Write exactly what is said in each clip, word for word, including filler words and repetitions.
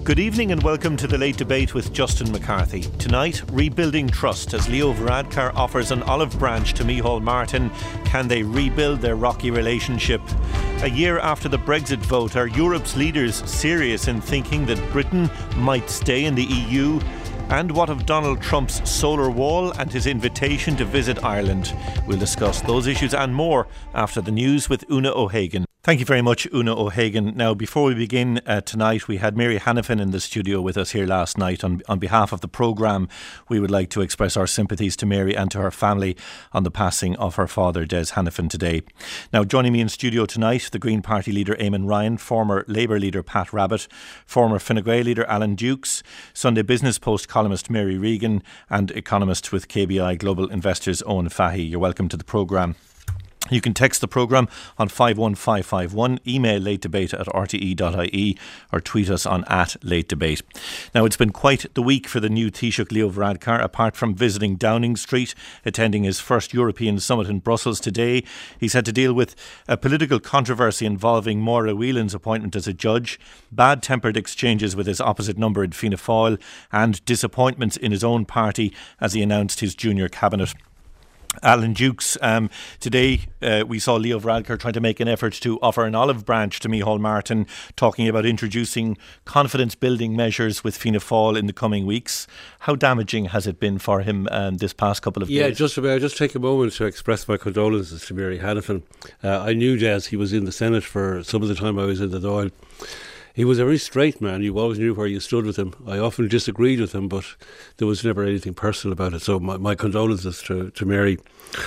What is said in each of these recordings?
Good evening and welcome to the Late Debate with Justin McCarthy. Tonight, rebuilding trust as Leo Varadkar offers an olive branch to Micheál Martin. Can they rebuild their rocky relationship? A year after the Brexit vote, are Europe's leaders serious in thinking that Britain might stay in the E U? And what of Donald Trump's solar wall and his invitation to visit Ireland? We'll discuss those issues and more after the news with Una O'Hagan. Thank you very much, Una O'Hagan. Now, before we begin uh, tonight, we had Mary Hanifin in the studio with us here last night. On, on behalf of the programme, we would like to express our sympathies to Mary and to her family on the passing of her father, Des Hanifin, today. Now, joining me in studio tonight, the Green Party leader Eamon Ryan, former Labour leader Pat Rabbitte, former Fine Gael leader Alan Dukes, Sunday Business Post columnist Mary Regan, and economist with K B I Global Investors Owen Fahy. You're welcome to the programme. You can text the programme on five one five five one, email latedebate at r t e dot i e or tweet us on at latedebate. Now, it's been quite the week for the new Taoiseach Leo Varadkar. Apart from visiting Downing Street, attending his first European summit in Brussels today, he's had to deal with a political controversy involving Maura Whelan's appointment as a judge, bad-tempered exchanges with his opposite number in Fianna Fáil, and disappointments in his own party as he announced his junior cabinet. Alan Dukes, um, today uh, we saw Leo Varadkar trying to make an effort to offer an olive branch to Micheál Martin, talking about introducing confidence-building measures with Fianna Fáil in the coming weeks. How damaging has it been for him um, this past couple of yeah, days? Yeah, just about. Just take a moment to express my condolences to Mary Hanifin. Uh, I knew Des. He was in the Senate for some of the time I was in the Dáil. He was a very straight man. You always knew where you stood with him. I often disagreed with him, but there was never anything personal about it. So my, my condolences to, to Mary.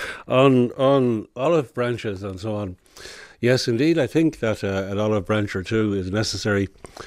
On on olive branches and so on, yes, indeed, I think that uh, an olive branch or two is necessary.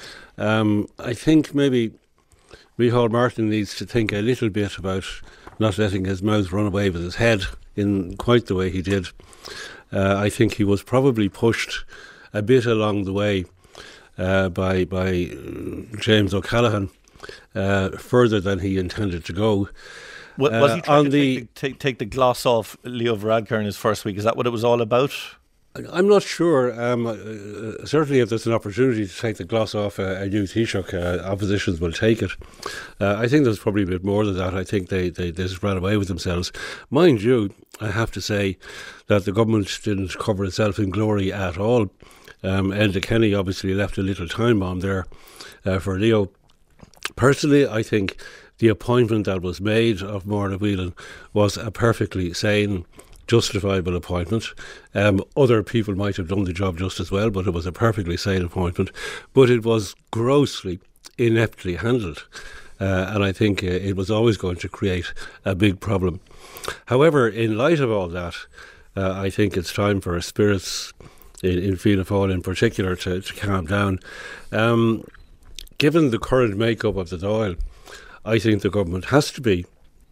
Um, I think maybe Micheál Martin needs to think a little bit about not letting his mouth run away with his head in quite the way he did. Uh, I think he was probably pushed a bit along the way Uh, by by James O'Callaghan uh, further than he intended to go. Was, was he trying uh, on to the, take, the, take, take the gloss off Leo Varadkar in his first week? Is that what it was all about? I'm not sure. Um, uh, certainly if there's an opportunity to take the gloss off a, a new Taoiseach, uh, oppositions will take it. Uh, I think there's probably a bit more than that. I think they, they, they just ran away with themselves. Mind you, I have to say that the government didn't cover itself in glory at all. Um, Enda Kenny obviously left a little time bomb there uh, for Leo. Personally, I think the appointment that was made of Maura Whelan was a perfectly sane, justifiable appointment. Um, other people might have done the job just as well, but it was a perfectly sane appointment. But it was grossly, ineptly handled. Uh, and I think uh, it was always going to create a big problem. However, in light of all that, uh, I think it's time for spirits in, in Fianna Fáil in particular to, to calm down. Um, given the current makeup of the Dáil, I think the government has to be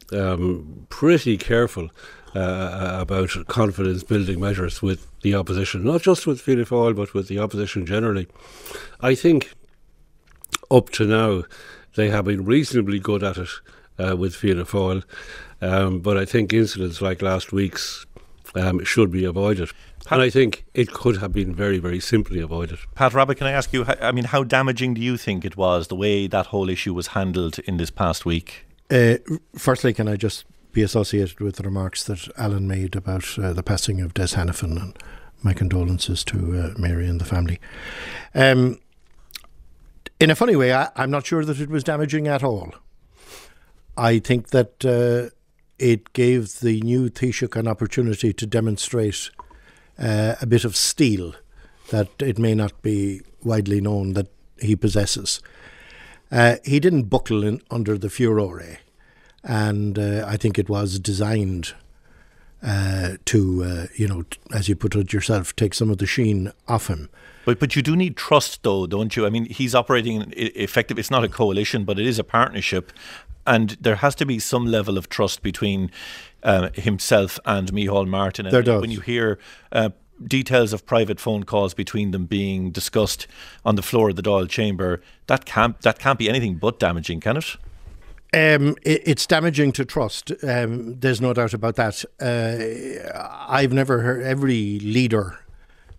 um, pretty careful uh, about confidence building measures with the opposition, not just with Fianna Fáil but with the opposition generally. I think up to now they have been reasonably good at it uh, with Fianna Fáil, um, but I think incidents like last week's um, should be avoided. Pat, and I think it could have been very, very simply avoided. Pat Rabbitte, can I ask you, I mean, how damaging do you think it was, the way that whole issue was handled in this past week? Uh, firstly, can I just be associated with the remarks that Alan made about uh, the passing of Des Hanifin, and my condolences to uh, Mary and the family. Um, in a funny way, I, I'm not sure that it was damaging at all. I think that uh, it gave the new Taoiseach an opportunity to demonstrate Uh, a bit of steel that it may not be widely known that he possesses. Uh, he didn't buckle in under the furore, and uh, I think it was designed uh, to, uh, you know, t- as you put it yourself, take some of the sheen off him. But but you do need trust, though, don't you? I mean, he's operating effective. It's not a coalition, but it is a partnership, and there has to be some level of trust between Uh, himself and Micheál Martin. There does. When you hear uh, details of private phone calls between them being discussed on the floor of the Dáil chamber, that can't that can't be anything but damaging, can it? Um, it it's damaging to trust. Um, there's no doubt about that. Uh, I've never heard every leader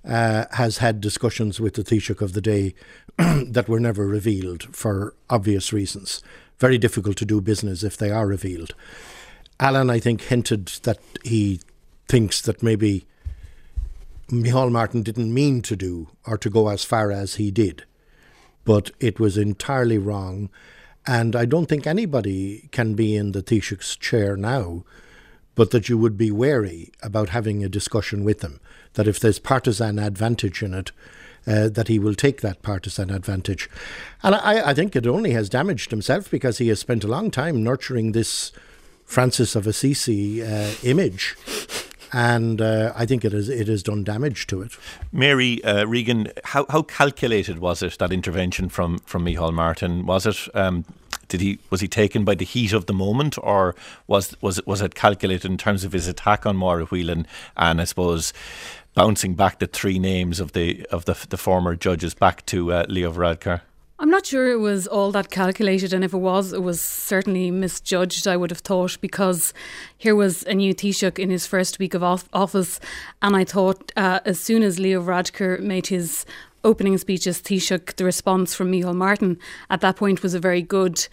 uh, has had discussions with the Taoiseach of the day that were never revealed for obvious reasons. Very difficult to do business if they are revealed. Alan, I think, hinted that he thinks that maybe Micheál Martin didn't mean to do or to go as far as he did. But it was entirely wrong. And I don't think anybody can be in the Taoiseach's chair now, but that you would be wary about having a discussion with him, that if there's partisan advantage in it, uh, that he will take that partisan advantage. And I, I think it only has damaged himself, because he has spent a long time nurturing this Francis of Assisi uh, image. And uh, I think it has it has done damage to it. Mary uh, Regan, how how calculated was it, that intervention from from Micheál Martin? Was it um, did he was he taken by the heat of the moment, or was was it was it calculated in terms of his attack on Máire Whelan, and I suppose bouncing back the three names of the of the the former judges back to uh, Leo Varadkar? I'm not sure it was all that calculated, and if it was, it was certainly misjudged, I would have thought, because here was a new Taoiseach in his first week of office, and I thought uh, as soon as Leo Varadkar made his opening speech as Taoiseach, the response from Micheál Martin at that point was a very good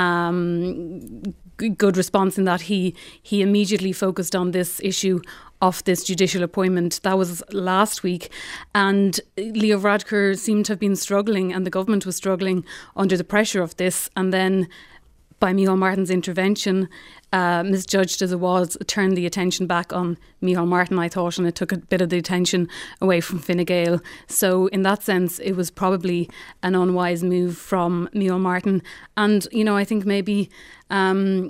um, good response, in that he he immediately focused on this issue of this judicial appointment. That was last week, and Leo Varadkar seemed to have been struggling, and the government was struggling under the pressure of this, and then by Micheál Martin's intervention, uh, misjudged as it was, it turned the attention back on Micheál Martin, I thought, and it took a bit of the attention away from Fine Gael. So in that sense, it was probably an unwise move from Micheál Martin. And, you know, I think maybe um,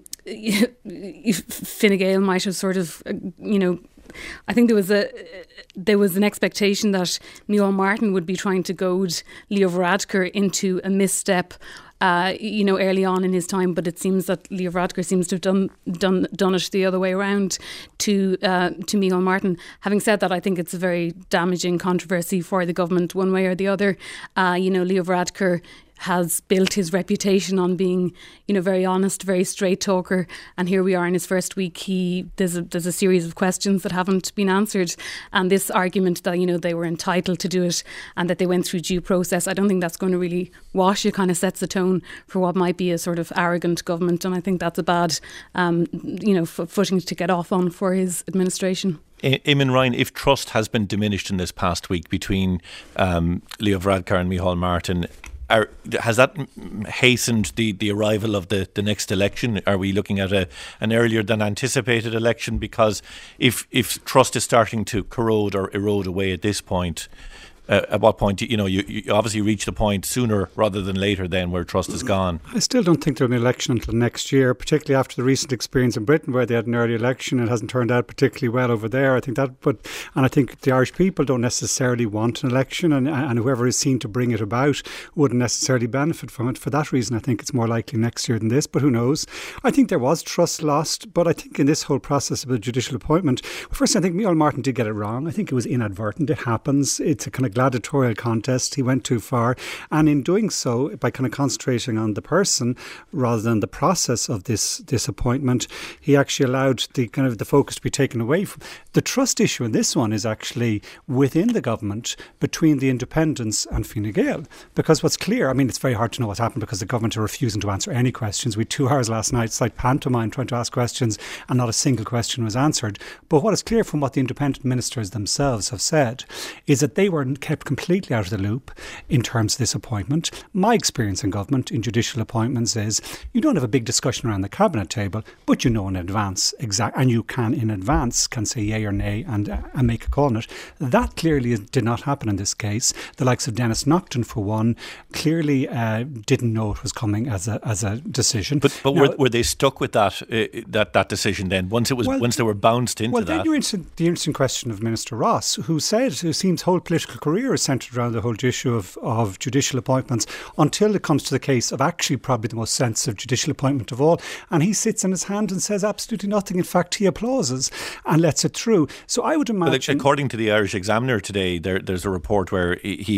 Fine Gael might have sort of, you know, I think there was a there was an expectation that Micheál Martin would be trying to goad Leo Varadkar into a misstep, uh, you know, early on in his time. But it seems that Leo Varadkar seems to have done done done it the other way around to uh, to Micheál Martin. Having said that, I think it's a very damaging controversy for the government, one way or the other. Uh, you know, Leo Varadkar has built his reputation on being, you know, very honest, very straight talker, and here we are in his first week. He there's a, there's a series of questions that haven't been answered, and this argument that, you know, they were entitled to do it and that they went through due process, I don't think that's going to really wash. It kind of sets the tone for what might be a sort of arrogant government, and I think that's a bad, um, you know, f- footing to get off on for his administration. Eamon Ryan, if trust has been diminished in this past week between um, Leo Varadkar and Micheál Martin, Are, has that hastened the, the arrival of the, the next election? Are we looking at a an earlier than anticipated election? Because if if trust is starting to corrode or erode away at this point, uh, at what point, you know, you, you obviously reach the point sooner rather than later then where trust is gone. I still don't think there'll be an election until next year, particularly after the recent experience in Britain where they had an early election. It hasn't turned out particularly well over there. I think that, but and I think the Irish people don't necessarily want an election, and, and whoever is seen to bring it about wouldn't necessarily benefit from it. For that reason, I think it's more likely next year than this, but who knows? I think there was trust lost, but I think in this whole process of a judicial appointment, first I think Micheál Martin did get it wrong. I think it was inadvertent. It happens. It's a kind of gladiatorial contest. He went too far, and in doing so, by kind of concentrating on the person rather than the process of this this appointment, he actually allowed the kind of the focus to be taken away from the trust issue. And this one is actually within the government between the independents and Fine Gael, because what's clear, I mean, it's very hard to know what's happened because the government are refusing to answer any questions. We had two hours last night, it's like pantomime, trying to ask questions, and not a single question was answered. But what is clear from what the independent ministers themselves have said is that they were kept completely out of the loop in terms of this appointment. My experience in government, in judicial appointments, is you don't have a big discussion around the cabinet table, but you know in advance, exact, and you can in advance can say yay or nay and, uh, and make a call on it. That clearly did not happen in this case. The likes of Denis Naughton, for one, clearly uh, didn't know it was coming as a as a decision. But but now, were, were they stuck with that uh, that that decision then? Once it was well, once they were bounced into well, that. Well, then you're into the interesting question of Minister Ross, who said, who seems whole political career is centred around the whole issue of, of judicial appointments until it comes to the case of actually probably the most sensitive judicial appointment of all, and he sits in his hand and says absolutely nothing. In fact, he applauses and lets it through. So I would imagine, well, according to the Irish Examiner today, there, there's a report where he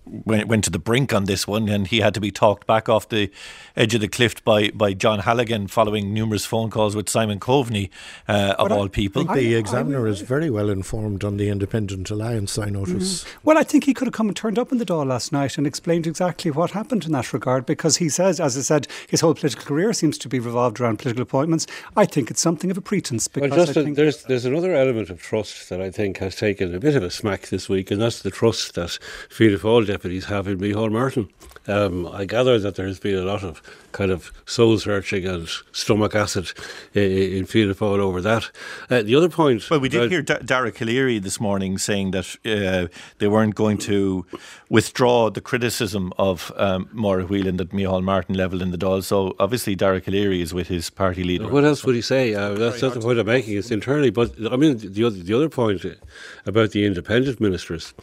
went, went to the brink on this one, and he had to be talked back off the edge of the cliff by, by John Halligan following numerous phone calls with Simon Coveney, uh, of but all I people. think the Examiner is very well informed on the Independent Alliance, I notice. Mm-hmm. Well, I think he could have come and turned up in the Dáil last night and explained exactly what happened in that regard, because he says, as I said, his whole political career seems to be revolved around political appointments. I think it's something of a pretense. Because well, just I a, think there's there's another element of trust that I think has taken a bit of a smack this week, and that's the trust that Fianna Fáil deputies have in Micheál Martin. Um, I gather that there's been a lot of kind of soul searching and stomach acid in, in Fianna Fáil over that. Uh, the other point. Well, we did uh, hear D- Dara Calleary this morning saying that uh, they weren't going to withdraw the criticism of um, Máire Whelan that Micheál Martin levelled in the Dáil. So obviously Dara Calleary is with his party leader. What else would he say? Uh, that's not the point I'm making. It's internally. But I mean, the other, the other point about the independent ministers.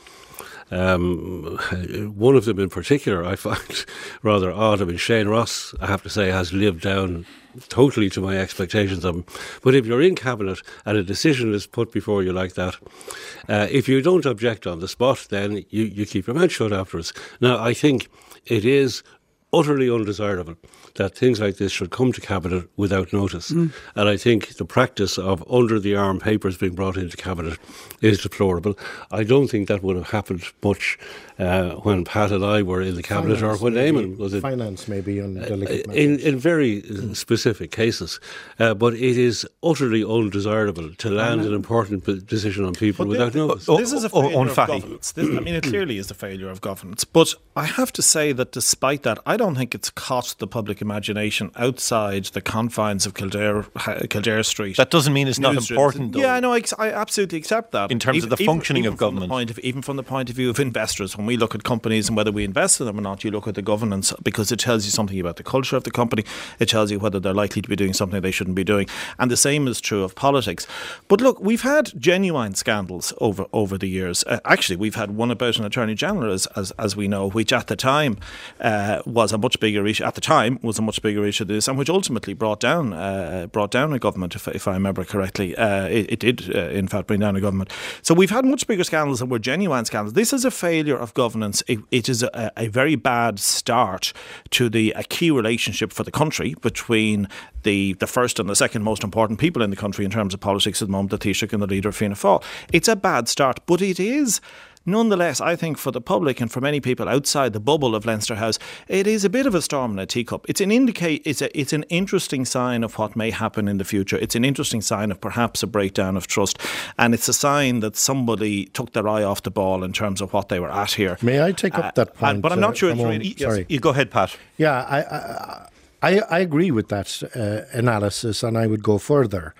Um, one of them in particular I find rather odd. I mean, Shane Ross, I have to say, has lived down totally to my expectations of him. But if you're in cabinet and a decision is put before you like that, uh, if you don't object on the spot, then you, you keep your mouth shut afterwards. Now, I think it is utterly undesirable that things like this should come to cabinet without notice. Mm. And I think the practice of under-the-arm papers being brought into cabinet is deplorable. I don't think that would have happened much uh, when Pat and I were in the cabinet, finance or when Eamon was in finance, maybe on delicate uh, in, in very mm. specific cases. Uh, but it is utterly undesirable to land an important decision on people but without this, notice. Oh, this is a failure oh, of governance. This, I mean, it clearly is a failure of governance. But I have to say that despite that, I don't think it's caught the public imagination outside the confines of Kildare, Kildare Street. That doesn't mean it's not important, though. Yeah, I know. I, I absolutely accept that. In terms even, of the functioning even, even of government. From the point of, even from the point of view of investors, when we look at companies and whether we invest in them or not, you look at the governance, because it tells you something about the culture of the company. It tells you whether they're likely to be doing something they shouldn't be doing. And the same is true of politics. But look, we've had genuine scandals over, over the years. Uh, actually, we've had one about an Attorney General, as, as, as we know, which at the time uh, was a much bigger issue. At the time was a much bigger issue than this, and which ultimately brought down uh, brought down a government, if, if I remember correctly. Uh, it, it did, uh, in fact, bring down a government. So we've had much bigger scandals that were genuine scandals. This is a failure of governance. It, it is a, a very bad start to the a key relationship for the country between the, the first and the second most important people in the country in terms of politics at the moment, the Taoiseach and the leader of Fianna Fáil. It's a bad start, but it is nonetheless, I think for the public and for many people outside the bubble of Leinster House, it is a bit of a storm in a teacup. It's an indicate. It's a. It's an interesting sign of what may happen in the future. It's an interesting sign of perhaps a breakdown of trust, and it's a sign that somebody took their eye off the ball in terms of what they were at here. May I take up that point? Uh, but I'm not uh, sure it's really. Yes, sorry, you go ahead, Pat. Yeah, I I, I, I agree with that uh, analysis, and I would go further.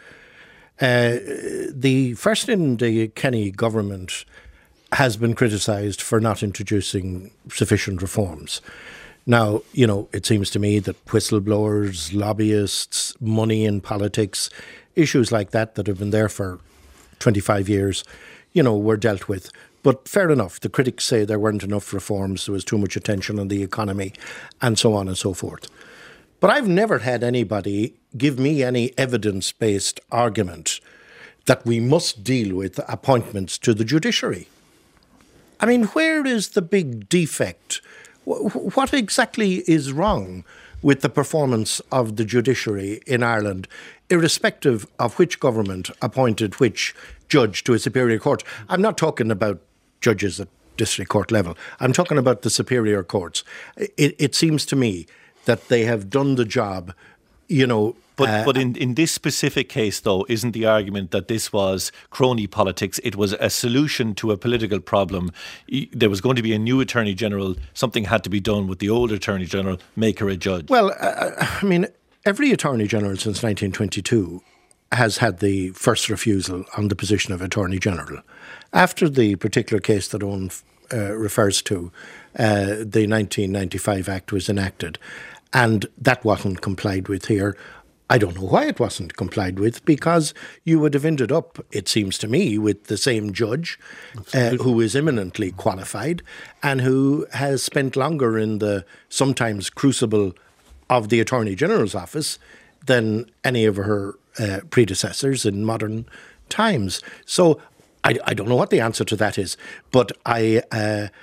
Uh, the first in the Kenny government has been criticised for not introducing sufficient reforms. Now, you know, it seems to me that whistleblowers, lobbyists, money in politics, issues like that that have been there for twenty-five years, you know, were dealt with. But fair enough, the critics say there weren't enough reforms, there was too much attention on the economy, and so on and so forth. But I've never had anybody give me any evidence-based argument that we must deal with appointments to the judiciary. I mean, where is the big defect? What exactly is wrong with the performance of the judiciary in Ireland, irrespective of which government appointed which judge to a superior court? I'm not talking about judges at district court level. I'm talking about the superior courts. It, it seems to me that they have done the job, you know. But, uh, but in, in this specific case, though, isn't the argument that this was crony politics? It was a solution to a political problem. There was going to be a new Attorney General. Something had to be done with the old Attorney General. Make her a judge. Well, uh, I mean, every Attorney General since nineteen twenty-two has had the first refusal on the position of Attorney General. After the particular case that Owen uh, refers to, uh, the nineteen ninety-five Act was enacted, and that wasn't complied with here. I don't know why it wasn't complied with, because you would have ended up, it seems to me, with the same judge uh, who is eminently qualified and who has spent longer in the sometimes crucible of the Attorney General's office than any of her uh, predecessors in modern times. So I, I don't know what the answer to that is, but I... Uh,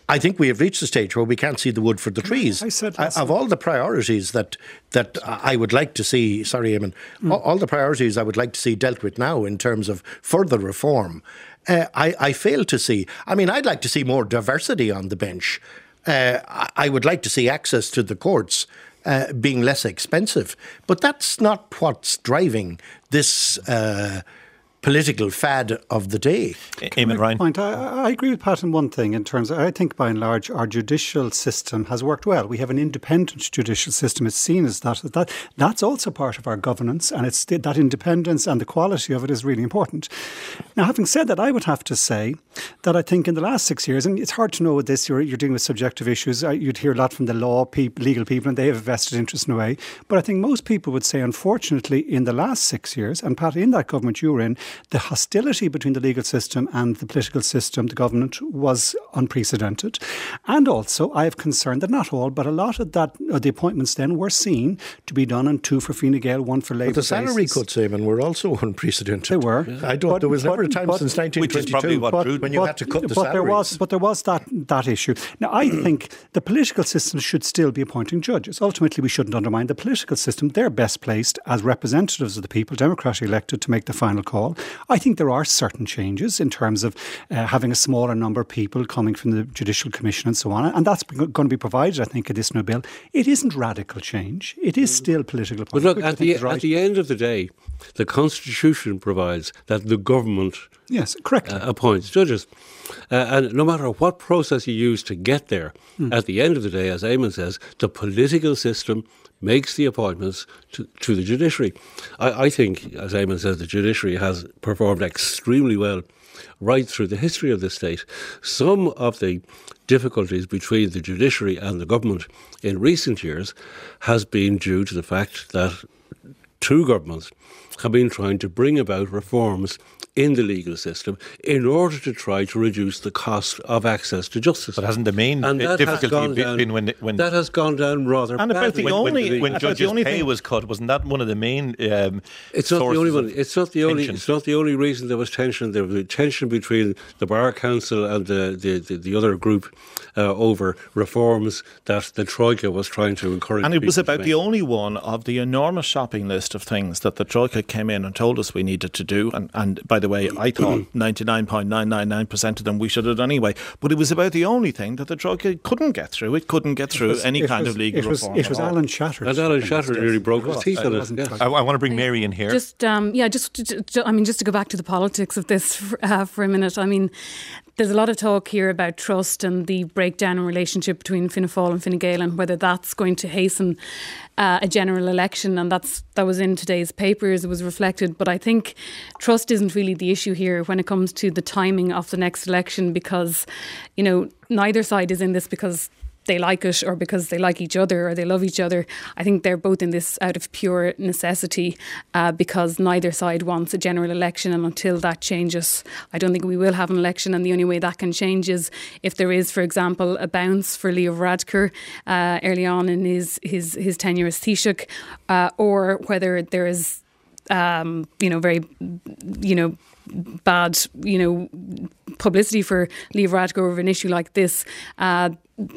I think we have reached the stage where we can't see the wood for the trees. I said uh, of all the priorities that that I would like to see, sorry, Eamon, mm. all, all the priorities I would like to see dealt with now in terms of further reform, uh, I, I fail to see. I mean, I'd like to see more diversity on the bench. Uh, I would like to see access to the courts uh, being less expensive. But that's not what's driving this uh, political fad of the day. Eamon Ryan. Point. I, I agree with Pat on one thing in terms of, I think by and large our judicial system has worked well. We have an independent judicial system. It's seen as that. that that's also part of our governance, and it's that independence and the quality of it is really important. Now, having said that, I would have to say that I think in the last six years, and it's hard to know with this, you're, you're dealing with subjective issues. You'd hear a lot from the law, people, legal people, and they have a vested interest in a way. But I think most people would say, unfortunately, in the last six years, and Pat, in that government you were in, the hostility between the legal system and the political system, the government, was unprecedented. And also, I have concern that not all, but a lot of that, uh, the appointments then were seen to be done on two for Fine Gael, one for Labour. But the salary cuts, Eamon, were also unprecedented. They were. Yeah. I don't. But, there was never a time but, since nineteen twenty-two which is probably what but, drew when you but, had to cut the but salaries. There was, but there was that that issue. Now, I think the political system should still be appointing judges. Ultimately, we shouldn't undermine the political system. They're best placed as representatives of the people, democratically elected, to make the final call. I think there are certain changes in terms of uh, having a smaller number of people coming from the Judicial Commission and so on. And that's going to be provided, I think, in this new bill. It isn't radical change. It is still political appointment. But look, at the, right. at the end of the day, the Constitution provides that the government yes, correctly. Uh, appoints judges. Uh, and no matter what process you use to get there, mm. at the end of the day, as Eamon says, the political system makes the appointments to, to the judiciary. I, I think, as Eamon says, the judiciary has performed extremely well right through the history of the state. Some of the difficulties between the judiciary and the government in recent years has been due to the fact that two governments have been trying to bring about reforms in the legal system in order to try to reduce the cost of access to justice. But hasn't the main and difficulty been down, when, when... That has gone down rather and about badly. the only, when, when about judges' the only pay thing, was cut, wasn't that one of the main um, it's not the only one. It's not the only. tension? It's not the only reason there was tension. There was tension between the Bar Council and the, the, the, the other group uh, over reforms that the Troika was trying to encourage. And it was about the the only one of the enormous shopping list of things that the Troika came in and told us we needed to do. And, and by the way, I thought ninety-nine point nine nine nine percent of them we should have done anyway. But it was about the only thing that the Troika couldn't get through. It couldn't get through was, any kind was, of legal it was, reform. It was Alan Shatter. And Alan Shatter nearly broke his teeth on it. Yes. I, I want to bring Mary in here. Just, um, yeah, just, just, I mean, just to go back to the politics of this for, uh, for a minute. I mean, there's a lot of talk here about trust and the breakdown in relationship between Fianna Fáil and Fine Gael and whether that's going to hasten uh, a general election. And that's that was in today's papers. It was reflected. But I think trust isn't really the issue here when it comes to the timing of the next election, because, you know, neither side is in this because they like it or because they like each other or they love each other. I think they're both in this out of pure necessity uh, because neither side wants a general election, and until that changes, I don't think we will have an election. And the only way that can change is if there is, for example, a bounce for Leo Varadkar uh, early on in his his, his tenure as Taoiseach, uh, or whether there is um, you know very you know bad you know publicity for Leo Varadkar over an issue like this. Uh,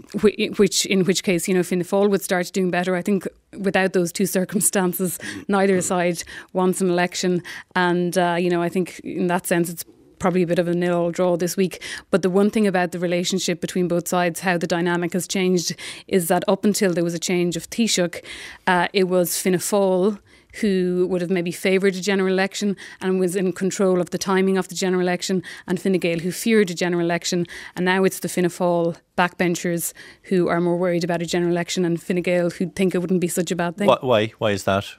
Which, in which case, you know, Fianna Fáil would start doing better. I think without those two circumstances, neither side wants an election. And, uh, you know, I think in that sense, it's probably a bit of a nil draw this week. But the one thing about the relationship between both sides, how the dynamic has changed, is that up until there was a change of Taoiseach, uh, it was Fianna Fáil who would have maybe favoured a general election and was in control of the timing of the general election, and Fine Gael who feared a general election. And now it's the Fianna Fáil backbenchers who are more worried about a general election, and Fine Gael who think it wouldn't be such a bad thing. Why? Why is that?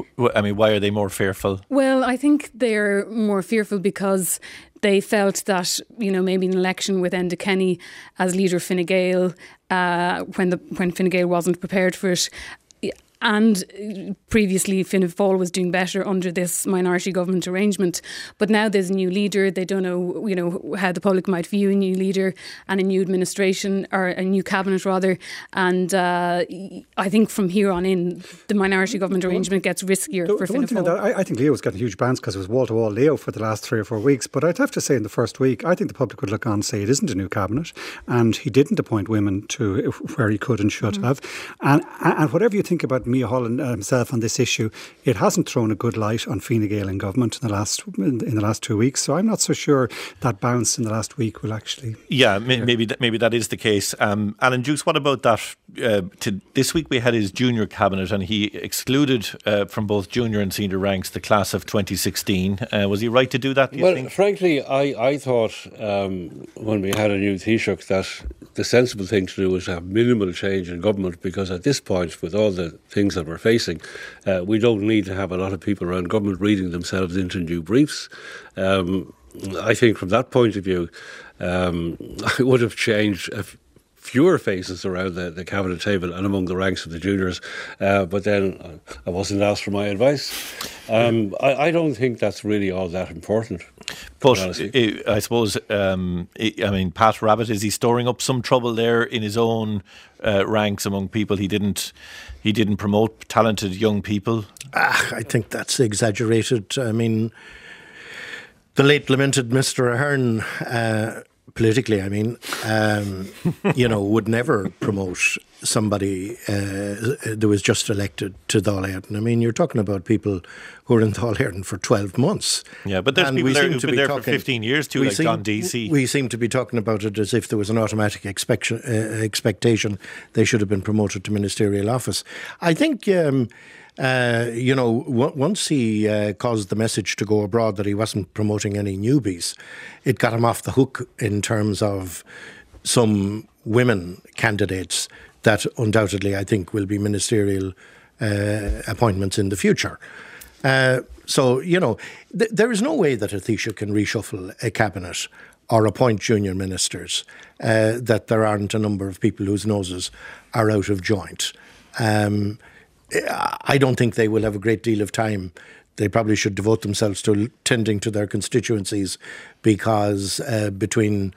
I mean, why are they more fearful? Well, I think they're more fearful because they felt that, you know, maybe an election with Enda Kenny as leader of Fine Gael, uh, when the when Fine Gael wasn't prepared for it, and previously Fianna Fáil was doing better under this minority government arrangement. But now there's a new leader. They don't know, you know, how the public might view a new leader and a new administration, or a new cabinet rather. And uh, I think from here on in, the minority government arrangement gets riskier the, for the Fianna Fáil. That, I, I think Leo's got a huge bounce because it was wall-to-wall Leo for the last three or four weeks. But I'd have to say in the first week, I think the public would look on and say it isn't a new cabinet, and he didn't appoint women to where he could and should mm. have. And, and whatever you think about Micheál Holland himself on this issue, it hasn't thrown a good light on Fine Gael in government in the last in, in the last two weeks. So I'm not so sure that bounce in the last week will actually. Yeah, may, maybe that, maybe that is the case. Um, Alan Dukes, what about that? Uh, to, this week we had his junior cabinet, and he excluded uh, from both junior and senior ranks the class of twenty sixteen. Uh, was he right to do that? Do you well, think? frankly, I I thought um, when we had a new Taoiseach that the sensible thing to do was have minimal change in government, because at this point, with all the things that we're facing, uh, we don't need to have a lot of people around government reading themselves into new briefs. Um, I think from that point of view, um, I would have changed a f- fewer faces around the, the cabinet table and among the ranks of the juniors, uh, but then I wasn't asked for my advice. Um, I, I don't think that's really all that important. But I, I suppose, um, I mean, Pat Rabbitte, is he storing up some trouble there in his own uh, ranks among people he didn't he didn't promote, talented young people? Ah, I think that's exaggerated. I mean, the late lamented Mister Ahern, uh, politically, I mean, um, you know, would never promote somebody uh, that was just elected to Dáil Éireann. I mean, you're talking about people who are in Dáil Éireann for twelve months. Yeah, but there's and people there who've been there talking, for fifteen years too, like seem, John Deasy. We seem to be talking about it as if there was an automatic expectation, uh, expectation they should have been promoted to ministerial office. I think... Um, Uh, you know, w- once he uh, caused the message to go abroad that he wasn't promoting any newbies, it got him off the hook in terms of some women candidates that undoubtedly I think will be ministerial uh, appointments in the future. Uh, so, you know, th- there is no way that a Taoiseach can reshuffle a cabinet or appoint junior ministers, uh, that there aren't a number of people whose noses are out of joint. Um I don't think they will have a great deal of time. They probably should devote themselves to tending to their constituencies, because uh, between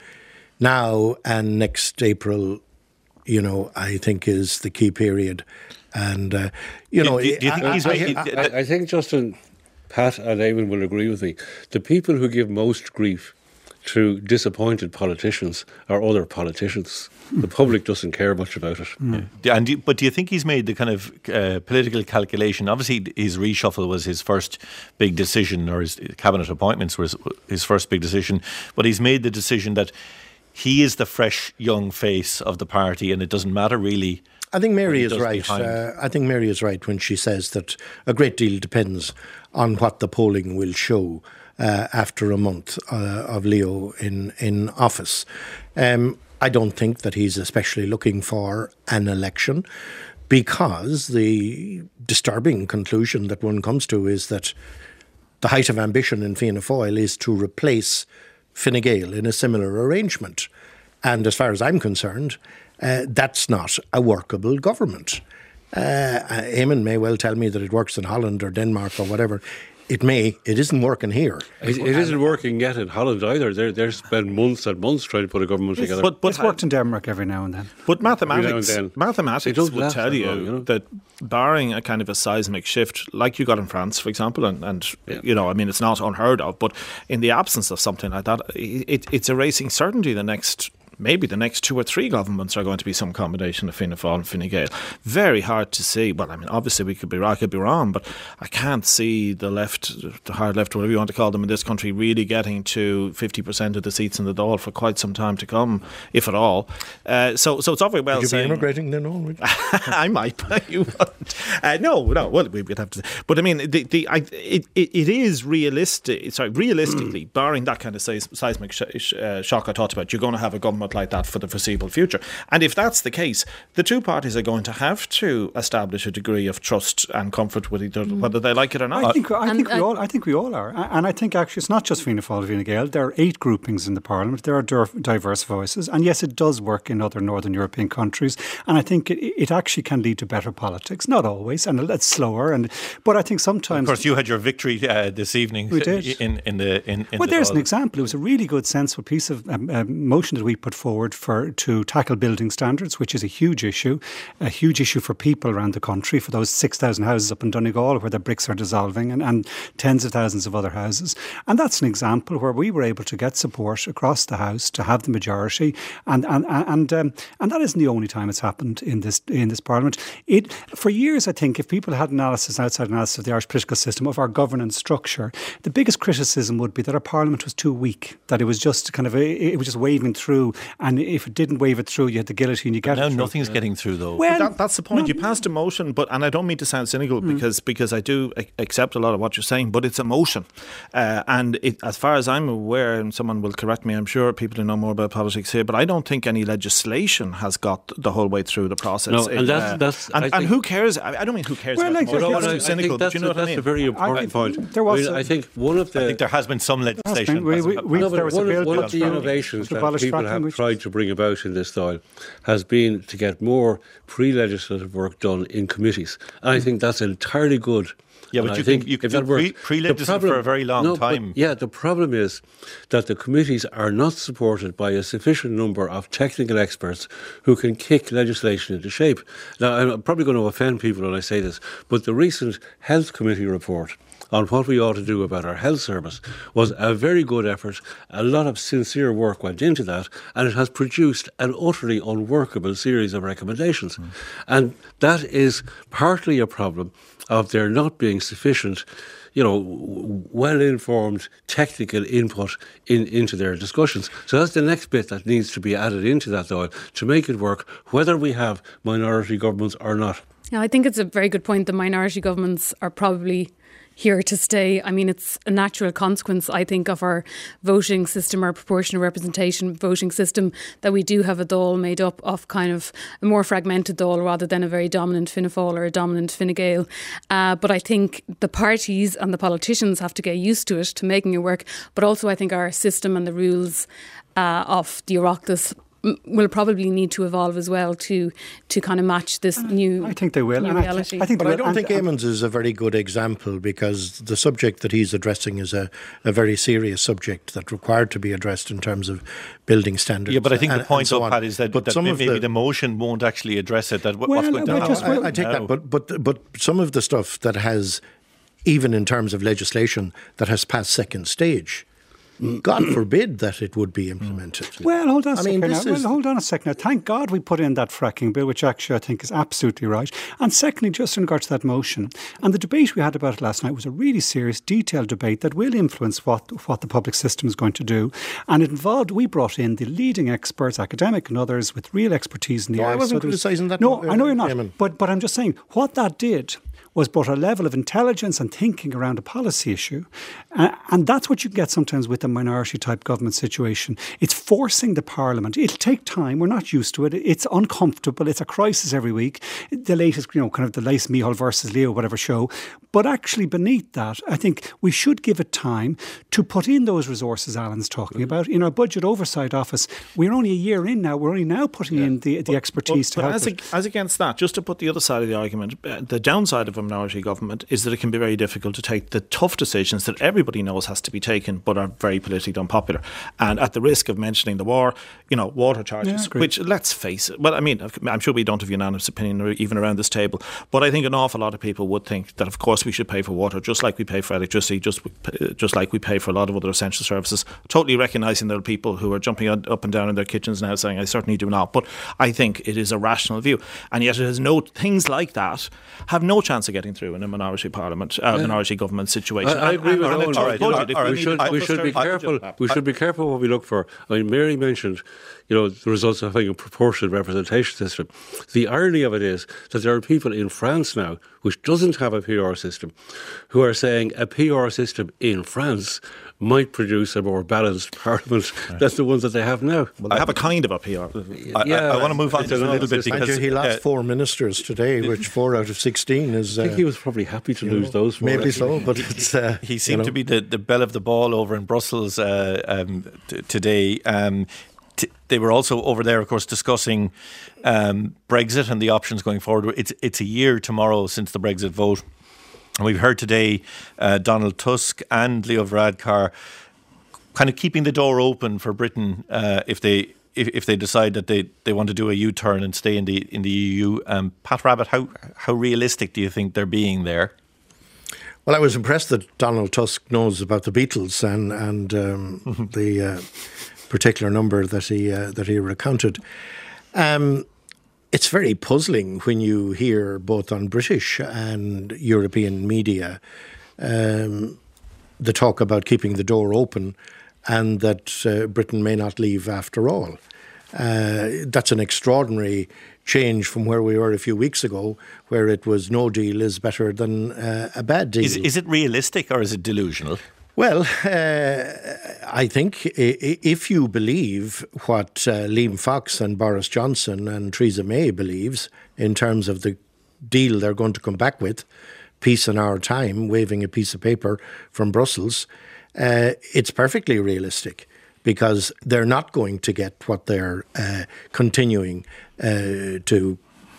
now and next April, you know, I think is the key period. And, uh, you know... Do, do you think I, he's I, I, I, I think, Justin, Pat and Eamon will agree with me. The people who give most grief to disappointed politicians are other politicians. The public doesn't care much about it. Mm. Yeah. And do you, but do you think he's made the kind of uh, political calculation? Obviously, his reshuffle was his first big decision, or his cabinet appointments was his first big decision. But he's made the decision that he is the fresh young face of the party, and it doesn't matter really. I think Mary is right. Uh, I think Mary is right when she says that a great deal depends on what the polling will show uh, after a month uh, of Leo in in office. Um, I don't think that he's especially looking for an election, because the disturbing conclusion that one comes to is that the height of ambition in Fianna Fáil is to replace Fine Gael in a similar arrangement. And as far as I'm concerned, uh, that's not a workable government. Uh, Eamon may well tell me that it works in Holland or Denmark or whatever. It may. It isn't working here. It, it isn't working yet in Holland either. They're, they're spent months and months trying to put a government it's, together. But, but it's worked in Denmark every now and then. But mathematics, mathematics will tell you, long, you know? that barring a kind of a seismic shift, like you got in France, for example, and, and yeah. you know, I mean, it's not unheard of, but in the absence of something like that, it, it's erasing certainty the next... Maybe the next two or three governments are going to be some combination of Fianna Fáil and Fine Gael. Very hard to see. Well, I mean, obviously we could be right, I could be wrong, but I can't see the left, the hard left, whatever you want to call them in this country, really getting to fifty percent of the seats in the Dáil for quite some time to come, if at all. Uh, so, so it's all very well saying. Would you saying, be immigrating then on? I might, but you wouldn't. Uh, no, no. Well, we would have to. But I mean, the the I, it, it it is realistic. Sorry, realistically, barring that kind of seismic sh- sh- uh, shock I talked about, you're going to have a government put like that for the foreseeable future. And if that's the case, the two parties are going to have to establish a degree of trust and comfort with each other, mm. whether they like it or not. I think, I think and, we all. I think we all are, and I think actually it's not just Fianna Fáil, Fine Gael. There are eight groupings in the Parliament. There are diverse voices, and yes, it does work in other Northern European countries. And I think it, it actually can lead to better politics. Not always, and it's slower. And but I think sometimes. Of course, you had your victory uh, this evening. We did. in in the in. in well, the there's ball. an example. It was a really good, sensible piece of um, um, motion that we put forward for to tackle building standards, which is a huge issue, a huge issue for people around the country, for those six thousand houses up in Donegal where the bricks are dissolving, and, and tens of thousands of other houses. And that's an example where we were able to get support across the House to have the majority, and and and um, and that isn't the only time it's happened in this in this Parliament. It for years, I think, if people had analysis, outside analysis of the Irish political system, of our governance structure, the biggest criticism would be that our Parliament was too weak, that it was just kind of a, it was just waving through, and if it didn't wave it through, you had the guillotine. You get now it through. nothing's yeah. getting through though. Well, that, that's the point. You passed a motion, but and I don't mean to sound cynical mm. because because I do accept a lot of what you're saying, but it's a motion, uh, and it, as far as I'm aware, and someone will correct me, I'm sure people who know more about politics here, but I don't think any legislation has got the whole way through the process. No, and it, that's, uh, that's and, and who cares? I, I don't mean who cares. Well, about like, motion. well, That's I- too I cynical. That's, But you know a, what I that's mean? a very important I- I- point. there was I, mean, a- I think one of the I think there has been some legislation. We- we- we- No, there but was a one, bill of, one that of the was innovations to that abolish people fracking, have which- tried to bring about in this style has been to get more pre-legislative work done in committees. And I think that's entirely good. Yeah, And but I you think can, you can if do that worked- pre- pre-legislative the problem- for a very long no, but- time. yeah, the problem is that the committees are not supported by a sufficient number of technical experts who can kick legislation into shape. Now, I'm probably going to offend people when I say this, but the recent Health Committee report on what we ought to do about our health service was a very good effort. A lot of sincere work went into that, and it has produced an utterly unworkable series of recommendations. Mm. And that is partly a problem of there not being sufficient, you know, well-informed technical input in, into their discussions. So that's the next bit that needs to be added into that, though, to make it work, whether we have minority governments or not. Yeah, I think it's a very good point. The minority governments are probably here to stay. I mean, it's a natural consequence, I think, of our voting system, our proportional representation voting system, that we do have a Dáil made up of kind of a more fragmented Dáil rather than a very dominant Fianna Fáil or a dominant Fine Gael. Uh, but I think the parties and the politicians have to get used to it, to making it work. But also I think our system and the rules uh, of the Oireachtas will probably need to evolve as well to to kind of match this new I think they will. new And I, reality. th- I think But they I will. don't And- think and- Eamons is a very good example, because the subject that he's addressing is a, a very serious subject that required to be addressed in terms of building standards. Yeah, but I think and, the point and so of on. Pat is that, But that some maybe of the, the motion won't actually address it. That w- Well, what's going to well, happen. just- I, well, I take now. that, but but but some of the stuff that has, even in terms of legislation, that has passed second stage, God forbid that it would be implemented. Well, hold on a I second mean, now. this Well, is- hold on a second now. Thank God we put in that fracking bill, which actually I think is absolutely right. And secondly, just in regard to that motion, and the debate we had about it last night was a really serious, detailed debate that will influence what, what the public system is going to do. And it involved, we brought in the leading experts, academic and others, with real expertise in the No, I area. wasn't So there was- criticising that, No, uh, I know you're not. Eamon. But, but I'm just saying, what that did was brought a level of intelligence and thinking around a policy issue. Uh, and that's what you get sometimes with a minority type government situation. It's forcing the Parliament. It'll take time. We're not used to it. It's uncomfortable. It's a crisis every week. The latest, you know, kind of the latest Micheál versus Leo, whatever show. But actually beneath that, I think we should give it time to put in those resources Alan's talking about. In our Budget Oversight Office, we're only a year in now. We're only now putting in the, the expertise But, to but help as, it. ag- as against that, just to put the other side of the argument, uh, the downside of a minority government is that it can be very difficult to take the tough decisions that everybody knows has to be taken but are very politically unpopular. And at the risk of mentioning the war, you know, water charges, Yeah, which, let's face it, well, I mean, I'm sure we don't have unanimous opinion even around this table, but I think an awful lot of people would think that, of course, we should pay for water just like we pay for electricity, just just like we pay for a lot of other essential services, totally recognising there are people who are jumping up and down in their kitchens now saying, I certainly do not. But I think it is a rational view. And yet it has no, things like that have no chance of getting through in a minority parliament, uh, yeah. minority government situation. I, I agree and, with and, Owen. and Right, budget, you know, we we should we should be careful. We should be careful what we look for. I mean, Mary mentioned, you know, the results of having a proportionate representation system. The irony of it is that there are people in France now, which doesn't have a P R system, who are saying a P R system in France might produce a more balanced parliament right. than the ones that they have now. Well, they have a kind of a P R. I, yeah, I, I want to move on just a little bit because Andrew, he lost uh, four ministers today, which four out of sixteen is. Uh, I think he was probably happy to lose know, those. Four maybe actually. so, but it's. Uh, he seemed you know. to be the, the belle of the ball over in Brussels uh, um, t- today. Um, t- they were also over there, of course, discussing um, Brexit and the options going forward. It's it's a year tomorrow since the Brexit vote, and we've heard today uh, Donald Tusk and Leo Varadkar kind of keeping the door open for Britain uh, if they if, if they decide that they, they want to do a U-turn and stay in the in the E U. Um, Pat Rabbitte, how how realistic do you think they're being there? Well, I was impressed that Donald Tusk knows about the Beatles and and um, mm-hmm. the uh, particular number that he uh, that he recounted. Um, it's very puzzling when you hear both on British and European media um, the talk about keeping the door open and that uh, Britain may not leave after all. Uh, that's an extraordinary change from where we were a few weeks ago, where it was no deal is better than uh, a bad deal. Is, is it realistic or is it delusional? Well, uh, I think if you believe what uh, Liam Fox and Boris Johnson and Theresa May believes in terms of the deal they're going to come back with, peace in our time, waving a piece of paper from Brussels, uh, it's perfectly realistic because they're not going to get what they're uh, continuing uh, to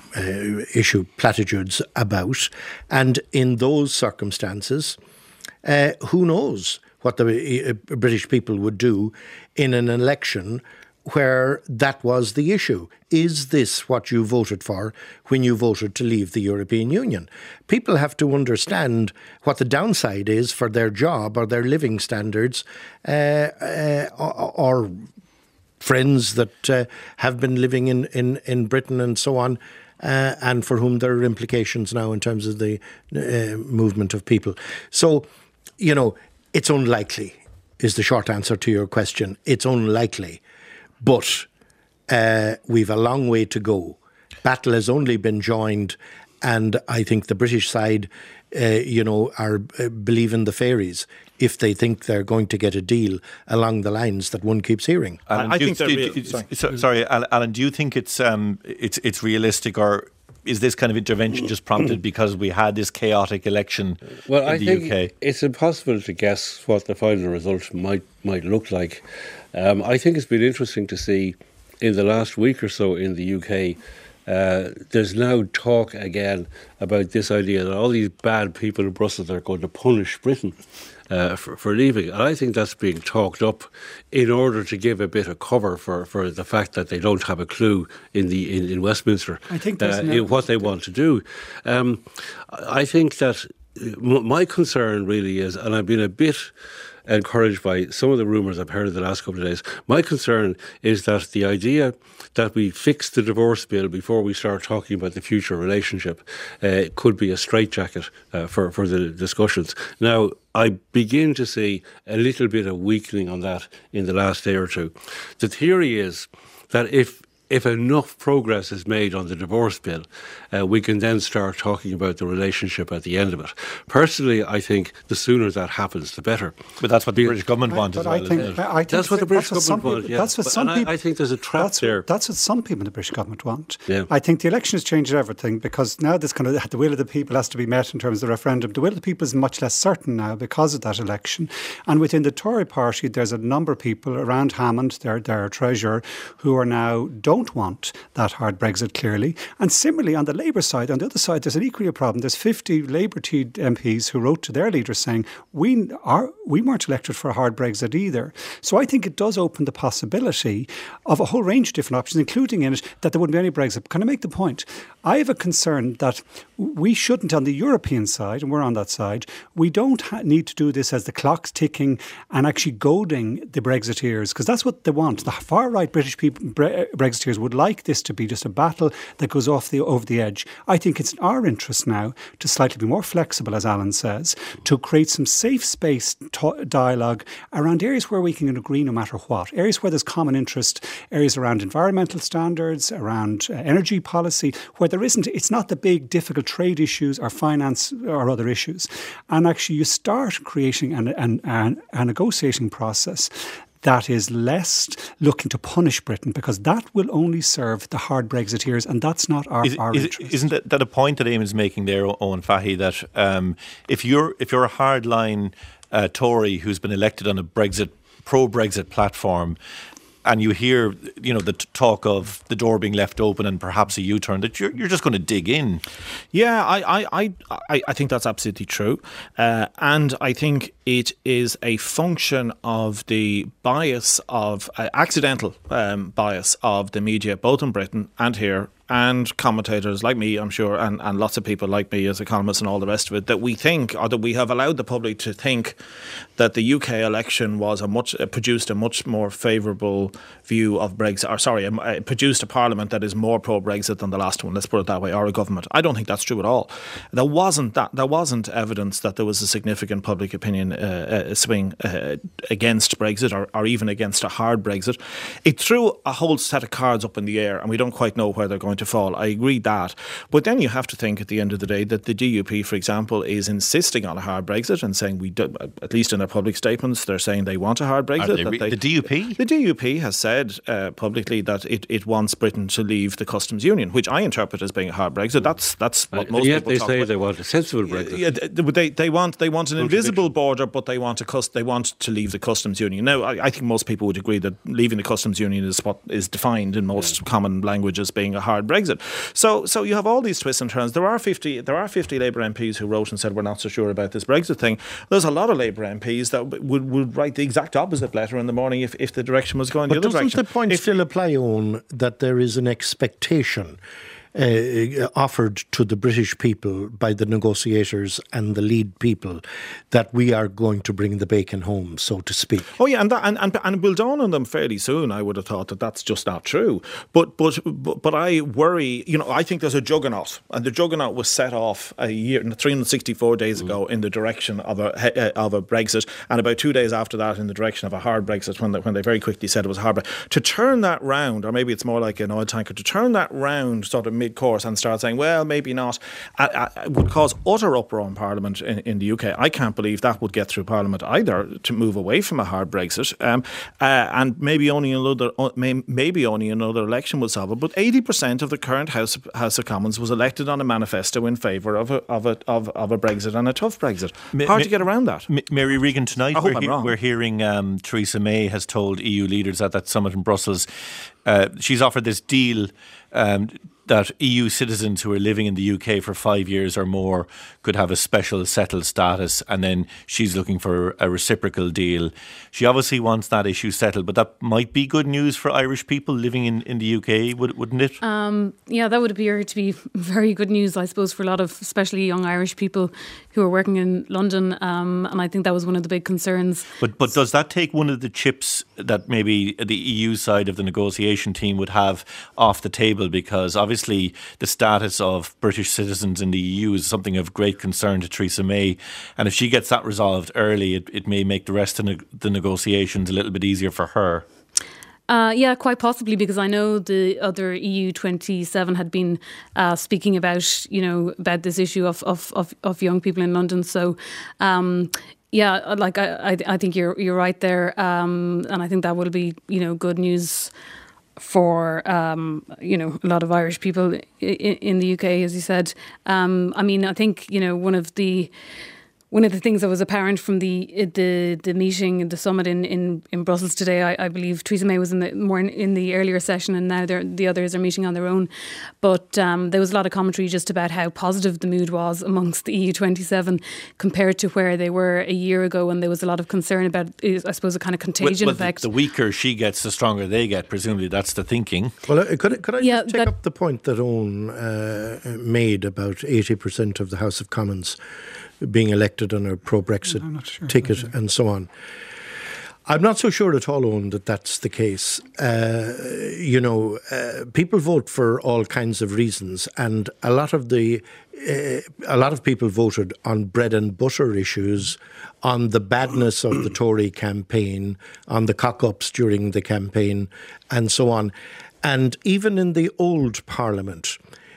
uh, issue platitudes about. And in those circumstances, uh, who knows what the uh, British people would do in an election where that was the issue. Is this what you voted for when you voted to leave the European Union? People have to understand what the downside is for their job or their living standards uh, uh, or, or friends that uh, have been living in, in, in Britain and so on, uh, and for whom there are implications now in terms of the uh, movement of people. So, you know, it's unlikely is the short answer to your question. It's unlikely. But uh, we've a long way to go. Battle has only been joined, and I think the British side, uh, you know, are uh, believe in the fairies if they think they're going to get a deal along the lines that one keeps hearing. Alan, I think think do, real, do, sorry. So, sorry, Alan. Do you think it's um, it's it's realistic, or is this kind of intervention just prompted because we had this chaotic election well, in I the think U K? It's impossible to guess what the final result might might look like. Um, I think it's been interesting to see in the last week or so in the U K, uh, there's now talk again about this idea that all these bad people in Brussels are going to punish Britain uh, for, for leaving. And I think that's being talked up in order to give a bit of cover for, for the fact that they don't have a clue in the in, in Westminster I think uh, no in what they want to do. Um, I think that my concern really is, and I've been a bit encouraged by some of the rumours I've heard in the last couple of days. My concern is that the idea that we fix the divorce bill before we start talking about the future relationship uh, could be a straitjacket uh, for, for the discussions. Now, I begin to see a little bit of weakening on that in the last day or two. The theory is that if If enough progress is made on the divorce bill, uh, we can then start talking about the relationship at the end of it. Personally, I think the sooner that happens, the better. But that's what the Be- British government wants as But well. I think, isn't it? I think That's what the British that's what government some want, people- yeah. That's what But- some and I- people. I think there's a trap that's, there. That's what some people in the British government want. Yeah. I think the election has changed everything because now this kind of the will of the people has to be met in terms of the referendum. The will of the people is much less certain now because of that election. And within the Tory party, there's a number of people around Hammond, their their treasurer, who are now don't want that hard Brexit clearly. And similarly, on the Labour side, on the other side, there's an equally a problem. There's fifty Labour-T M Ps who wrote to their leaders saying, we are we weren't elected for a hard Brexit either. So I think it does open the possibility of a whole range of different options, including in it that there wouldn't be any Brexit. Can I make the point? I have a concern that we shouldn't, on the European side, and we're on that side, we don't ha- need to do this as the clock's ticking and actually goading the Brexiteers, because that's what they want. The far-right British people, Bre- Brexiteers years would like this to be just a battle that goes off the over the edge. I think it's in our interest now to slightly be more flexible, as Alan says, to create some safe space to- dialogue around areas where we can agree no matter what, areas where there's common interest, areas around environmental standards, around uh, energy policy, where there isn't, it's not the big difficult trade issues or finance or other issues. And actually you start creating an, an, an, a negotiating process that is less looking to punish Britain, because that will only serve the hard Brexiteers, and that's not our, is, our is, interest. Isn't that, that a point that Eamon is making there, Owen Fahy, that um, if you're if you're a hardline uh, Tory who's been elected on a Brexit pro-Brexit platform, and you hear, you know, the t- talk of the door being left open and perhaps a U-turn, that you're, you're just going to dig in. Yeah, I, I, I, I think that's absolutely true. Uh, and I think it is a function of the bias of, uh, accidental um, bias of the media, both in Britain and here, and commentators like me, I'm sure, and, and lots of people like me as economists and all the rest of it, that we think, or that we have allowed the public to think that the U K election was a much uh, produced a much more favourable view of Brexit, or sorry, uh, produced a parliament that is more pro-Brexit than the last one, let's put it that way, or a government. I don't think that's true at all. There wasn't that. There wasn't evidence that there was a significant public opinion uh, uh, swing uh, against Brexit, or, or even against a hard Brexit. It threw a whole set of cards up in the air, and we don't quite know where they're going to fall. I agree that. But then you have to think at the end of the day that the D U P, for example, is insisting on a hard Brexit and saying, we do, at least in their public statements, they're saying they want a hard Brexit. They, that they, the D U P? The D U P has said uh, publicly that it, it wants Britain to leave the customs union, which I interpret as being a hard Brexit. That's that's what Uh, most yet people they talk say about. they want a sensible Brexit. Yeah, they, they want they want an invisible border, but they want a cust- they want to leave the customs union. Now, I, I think most people would agree that leaving the customs union is what is defined in most yeah. common language as being a hard Brexit. So, so you have all these twists and turns. There are fifty there are fifty Labour M Ps who wrote and said we're not so sure about this Brexit thing. There's a lot of Labour M Ps that would, would write the exact opposite letter in the morning if, if the direction was going but the other direction. direction. But doesn't the point if, still apply on that there is an expectation Uh, offered to the British people by the negotiators and the lead people that we are going to bring the bacon home, so to speak? Oh yeah, and that, and, and and it will dawn on them fairly soon. I would have thought that that's just not true. But but but, but I worry. You know, I think there's a juggernaut, and the juggernaut was set off a year, three hundred sixty-four days ago, in the direction of a of a Brexit, and about two days after that, in the direction of a hard Brexit, when they, when they very quickly said it was a hard Brexit. To turn that round, or maybe it's more like an oil tanker, to turn that round, sort of mid-course, and start saying, well, maybe not, uh, uh, would cause utter uproar in Parliament in, in the U K. I can't believe that would get through Parliament either, to move away from a hard Brexit. Um, uh, and maybe only another uh, may, maybe only another election will solve it. But eighty percent of the current House of, House of Commons was elected on a manifesto in favour of a of a of, of a Brexit, and a tough Brexit. Ma- Hard ma- to get around that. Ma- Mary Regan, tonight I hope we're, I'm he- wrong. we're hearing um, Theresa May has told E U leaders at that summit in Brussels, uh, she's offered this deal um, that E U citizens who are living in the U K for five years or more could have a special settled status, and then she's looking for a reciprocal deal. She obviously wants that issue settled, but that might be good news for Irish people living in, in the U K, would, wouldn't it? Um, yeah, that would appear to be very good news, I suppose, for a lot of especially young Irish people who are working in London, um, and I think that was one of the big concerns. But but does that take one of the chips that maybe the E U side of the negotiation team would have off the table? Because obviously the status of British citizens in the E U is something of great concern to Theresa May, and if she gets that resolved early, it, it may make the rest of ne- the negotiations a little bit easier for her. Uh, yeah, quite possibly, because I know the other E U twenty-seven had been uh, speaking about, you know, about this issue of of, of, of young people in London. So, um, yeah, like I, I, I think you're you're right there, um, and I think that will be, you know, good news for um, you know, a lot of Irish people in, in the U K, as you said. Um, I mean, I think, you know, one of the One of the things that was apparent from the the the meeting, the summit in, in, in Brussels today, I, I believe Theresa May was in the more in, in the earlier session, and now the others are meeting on their own. But um, there was a lot of commentary just about how positive the mood was amongst the E U twenty-seven compared to where they were a year ago, and there was a lot of concern about, I suppose, a kind of contagion well, well, effect. The, the weaker she gets, the stronger they get. Presumably, that's the thinking. Well, uh, could, could I yeah, just take up the point that Owen uh, made about eighty percent of the House of Commons being elected on a pro-Brexit I'm not sure. ticket Not sure. and so on. I'm not so sure at all, Owen, that that's the case. Uh, you know, uh, people vote for all kinds of reasons, and a lot of the uh, a lot of people voted on bread and butter issues, on the badness of the Tory campaign, on the cock-ups during the campaign, and so on. And even in the old Parliament,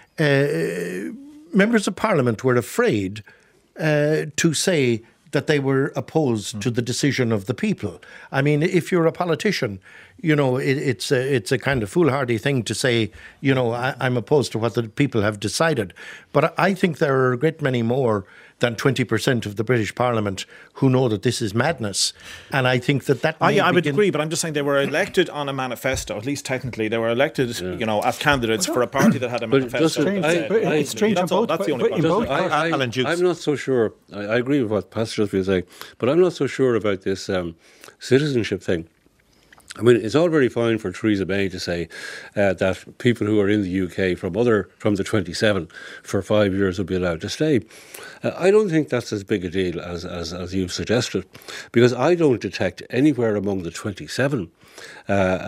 uh, members of Parliament were afraid uh, to say that they were opposed mm. to the decision of the people. I mean, if you're a politician, you know, it, it's a, it's a kind of foolhardy thing to say, you know, I, I'm opposed to what the people have decided. But I think there are a great many more than twenty percent of the British Parliament who know that this is madness. And I think that that... I, I would agree, but I'm just saying they were elected on a manifesto, at least technically. They were elected, yeah. you know, as candidates for a party that had a manifesto. Strange, I, I, it's strange that's, all, that's the only point. I, I, Alan Dukes. I'm not so sure. I, I agree with what Pastor was saying, but I'm not so sure about this um, citizenship thing. I mean, it's all very fine for Theresa May to say uh, that people who are in the U K from other from the twenty-seven for five years will be allowed to stay. Uh, I don't think that's as big a deal as, as, as you've suggested, because I don't detect anywhere among the twenty-seven uh,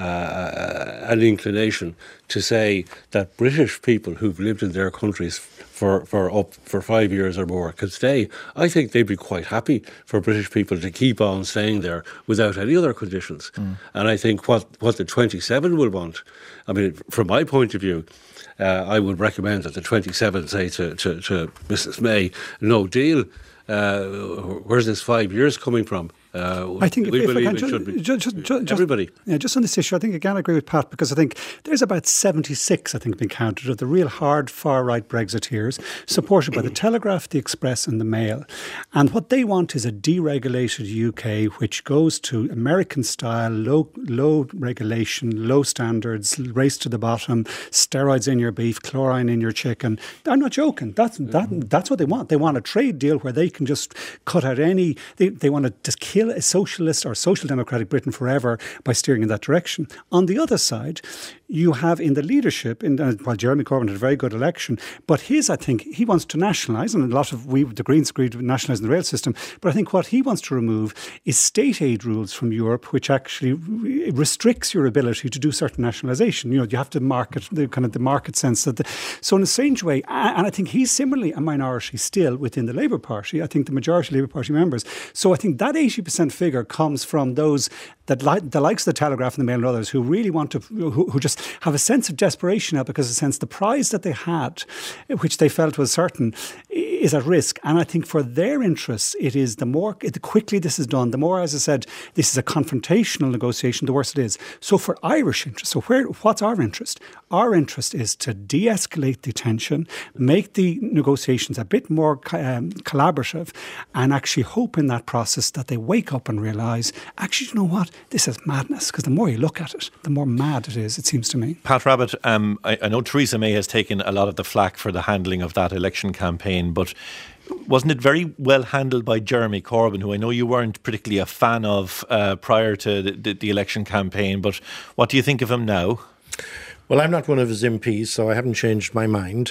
uh, an inclination to say that British people who've lived in their countries for, for up for five years or more can stay. I think they'd be quite happy for British people to keep on staying there without any other conditions. Mm. And I think what, what the twenty-seven will want, I mean, from my point of view, uh, I would recommend that the twenty-seven say to, to, to Missus May, no deal. Uh, where's this five years coming from? Uh, I think we if, believe if it just, should be just, just, just, everybody. Yeah, just on this issue, I think again I agree with Pat, because I think there's about seventy-six, I think, been counted of the real hard far-right Brexiteers, supported by the Telegraph, the Express and the Mail. And what they want is a deregulated U K which goes to American-style, low, low regulation, low standards, race to the bottom, steroids in your beef, chlorine in your chicken. I'm not joking. That's that, that's what they want. They want a trade deal where they can just cut out any... They, they want to just kill a socialist or social democratic Britain forever by steering in that direction. On the other side, you have in the leadership, in, uh, well, Jeremy Corbyn had a very good election, but his, I think, he wants to nationalise, and a lot of we, the Greens agreed with nationalising the rail system, but I think what he wants to remove is state aid rules from Europe, which actually re- restricts your ability to do certain nationalisation. You know, you have to market, the kind of the market sense. That the, so in a strange way, and I think he's similarly a minority still within the Labour Party, I think the majority of Labour Party members. So I think that eighty percent figure comes from those that like the likes of the Telegraph and the Mail and others who really want to, who, who just have a sense of desperation now because, in a sense, the prize that they had, which they felt was certain, is at risk. And I think for their interests, it is the more, the quickly this is done, the more, as I said, this is a confrontational negotiation, the worse it is. So for Irish interests, so where, what's our interest? Our interest is to de-escalate the tension, make the negotiations a bit more um, collaborative, and actually hope in that process that they wake up and realise, actually, you know what? This is madness, because the more you look at it, the more mad it is, it seems to me. Pat Rabbitte, um, I, I know Theresa May has taken a lot of the flack for the handling of that election campaign, but wasn't it very well handled by Jeremy Corbyn, who I know you weren't particularly a fan of uh, prior to the, the, the election campaign, but what do you think of him now? Well, I'm not one of his M Ps, so I haven't changed my mind.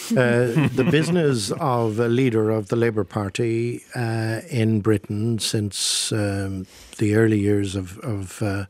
Uh, the business of a leader of the Labour Party uh, in Britain since um, the early years of, of uh,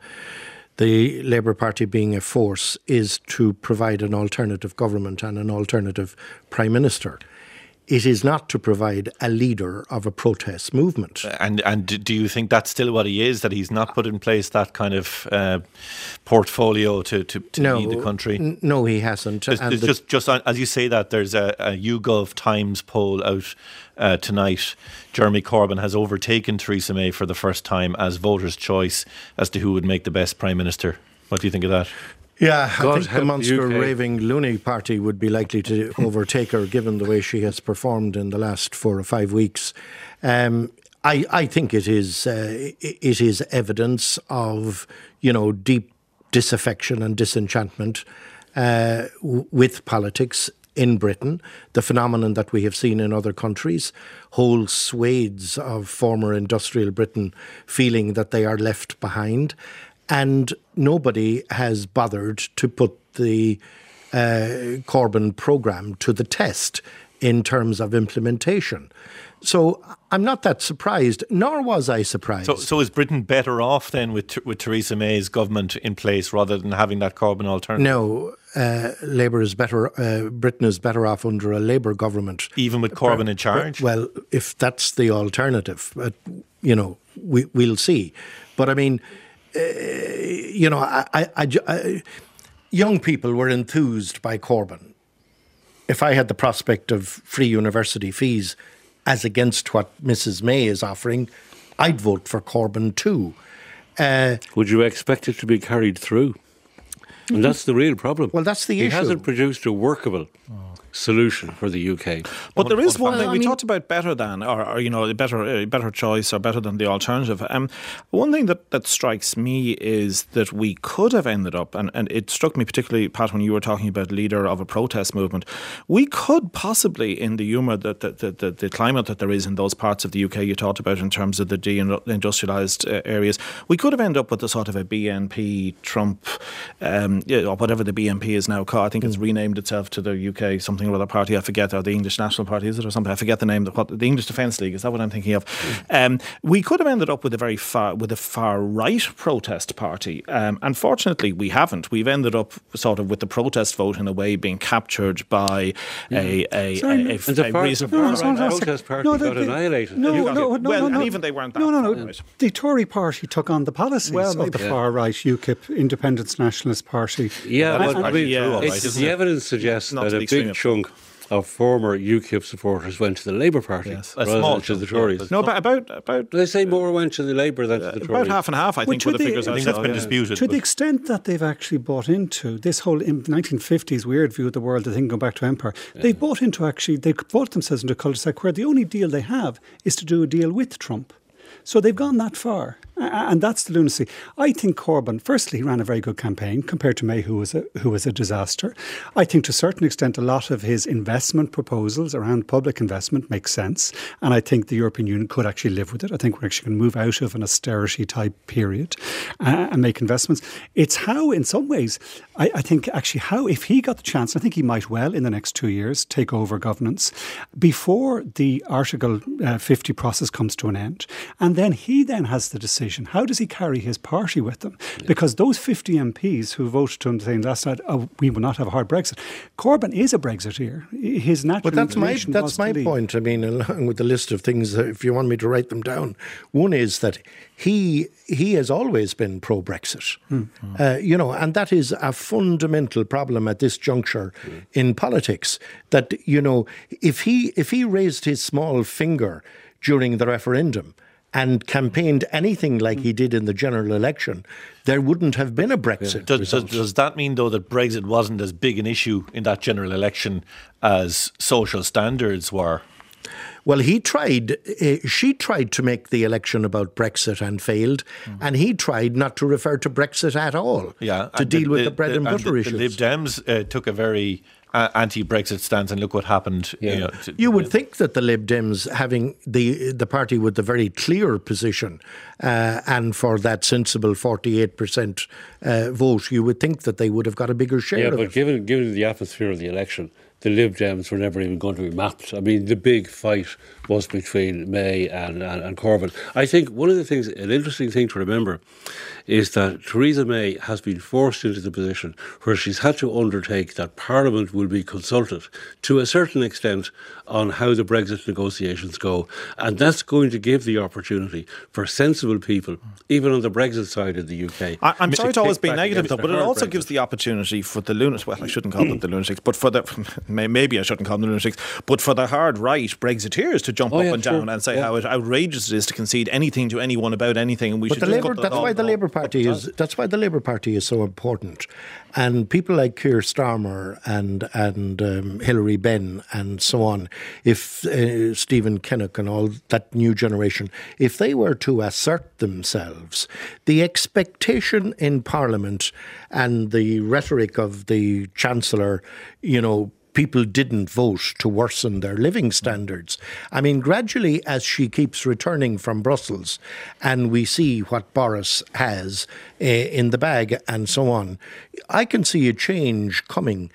the Labour Party being a force is to provide an alternative government and an alternative Prime Minister. It is not to provide a leader of a protest movement. And and do you think that's still what he is, that he's not put in place that kind of uh, portfolio to, to, to no, lead the country? N- no, he hasn't. Just, and just, just on, as you say that, there's a, a YouGov Times poll out uh, tonight. Jeremy Corbyn has overtaken Theresa May for the first time as voters' choice as to who would make the best Prime Minister. What do you think of that? Yeah, God I think the monster the raving loony party would be likely to overtake her given the way she has performed in the last four or five weeks. Um, I, I think it is uh, it is evidence of, you know, deep disaffection and disenchantment uh, w- with politics in Britain, the phenomenon that we have seen in other countries, whole swathes of former industrial Britain feeling that they are left behind. And nobody has bothered to put the uh, Corbyn programme to the test in terms of implementation. So I'm not that surprised, nor was I surprised. So, so is Britain better off then with with Theresa May's government in place rather than having that Corbyn alternative? No, uh, Labour is better. Uh, Britain is better off under a Labour government, even with Corbyn in charge. Well, if that's the alternative, but you know, we we'll see. But I mean, uh, you know, I, I, I, I, young people were enthused by Corbyn. If I had the prospect of free university fees as against what Missus May is offering, I'd vote for Corbyn too. Uh, Would you expect it to be carried through? And that's the real problem. Well, that's the he issue. He hasn't produced a workable solution for the U K. But there is one well, thing I we mean, talked talked about better than, or, or you know, a better, a better choice or better than the alternative. Um, one thing that, that strikes me is that we could have ended up, and, and it struck me particularly, Pat, when you were talking about leader of a protest movement, we could possibly, in the humour that the, the, the, the climate that there is in those parts of the U K you talked about in terms of the deindustrialised uh, areas, we could have ended up with a sort of a B N P Trump, um, you know, whatever the B N P is now called. I think it's renamed itself to the U K something or other party. I forget, or the English National Party, is it, or something? I forget the name. What, the English Defence League, is that what I'm thinking of? Um, we could have ended up with a very far, with a far right protest party. Um, unfortunately, we haven't. We've ended up sort of with the protest vote in a way being captured by a a, Sorry, a, a, and the a far, reason. the far no, right no, no, protest party no, got the- annihilated. no, You no, got- no, well, no, and no. even they weren't that No, no, far no. right. The Tory party took on the policies Well, of maybe. the Yeah. far right, UKIP, Independence Nationalist Party. Yeah, That is but I probably mean, true, all right, it's- isn't the it? evidence suggests Not that to a the extreme big of- chunk of former UKIP supporters went to the Labour Party Yes. A rather small than to the chunk, yeah, Tories. but- No, but about about They say more went to the Labour than to the Tories. about half and half, I Well, think, to were the the- figures. I I think saw, that's been yeah. disputed. To but- the extent that they've actually bought into this whole in nineteen fifties weird view of the world, the thing going back to empire, they've bought into actually, they've bought themselves into a cul-de-sac where the only deal they have is to do a deal with Trump. So they've gone that far. A- And that's the lunacy. I think Corbyn, firstly, he ran a very good campaign compared to May, who was a, who was a disaster. I think to a certain extent, a lot of his investment proposals around public investment make sense. And I think the European Union could actually live with it. I think we're actually going to move out of an austerity type period uh, and make investments. It's how, in some ways, I, I think actually how, if he got the chance, I think he might well in the next two years take over governance before the Article uh, fifty process comes to an end. And then he then has the decision. How does he carry his party with him? Because those fifty M Ps who voted to him saying last night, oh, we will not have a hard Brexit. Corbyn is a Brexiteer. His natural But that's my inclination was that's to my leave. point. I mean, along with the list of things, uh, if you want me to write them down, one is that he he has always been pro-Brexit. Hmm. Uh, you know, and that is a fundamental problem at this juncture in politics. That you know, if he if he raised his small finger during the referendum and campaigned anything like he did in the general election, there wouldn't have been a Brexit Does, does, result. does that mean, though, that Brexit wasn't as big an issue in that general election as social standards were? Well, he tried, uh, she tried to make the election about Brexit and failed, mm. and he tried not to refer to Brexit at all, Yeah, to and deal the, with the, the bread the, and butter the, issues. The Lib Dems uh, took a very uh, anti-Brexit stance, and look what happened. Yeah. You, know, to, You would think that the Lib Dems, having the the party with the very clear position, uh, and for that sensible forty-eight percent uh, vote, you would think that they would have got a bigger share Yeah, of but it. given given the atmosphere of the election, the Lib Dems were never even going to be mapped. I mean, the big fight was between May and, and, and Corbyn. I think one of the things, an interesting thing to remember, is that Theresa May has been forced into the position where she's had to undertake that Parliament will be consulted to a certain extent on how the Brexit negotiations go. And that's going to give the opportunity for sensible people, even on the Brexit side of the U K. I, I'm to sorry to always kick be back negative, against though, the but it hard also Brexit. gives the opportunity for the lunatics. Well, I shouldn't call them the lunatics, but for the may- maybe I shouldn't call them the lunatics, but for the hard right Brexiteers to jump Oh, up yeah, and sure. down and say Yeah. how it, outrageous it is to concede anything to anyone about anything, and we But should the just Labour, cut the that's dog why the off. Labour Party is that's why the Labour Party is so important, and people like Keir Starmer and and um, Hilary Benn and so on. If uh, Stephen Kinnock and all that new generation, if they were to assert themselves, the expectation in Parliament and the rhetoric of the Chancellor, you know. People didn't vote to worsen their living standards. I mean, gradually, as she keeps returning from Brussels and we see what Boris has uh, in the bag and so on, I can see a change coming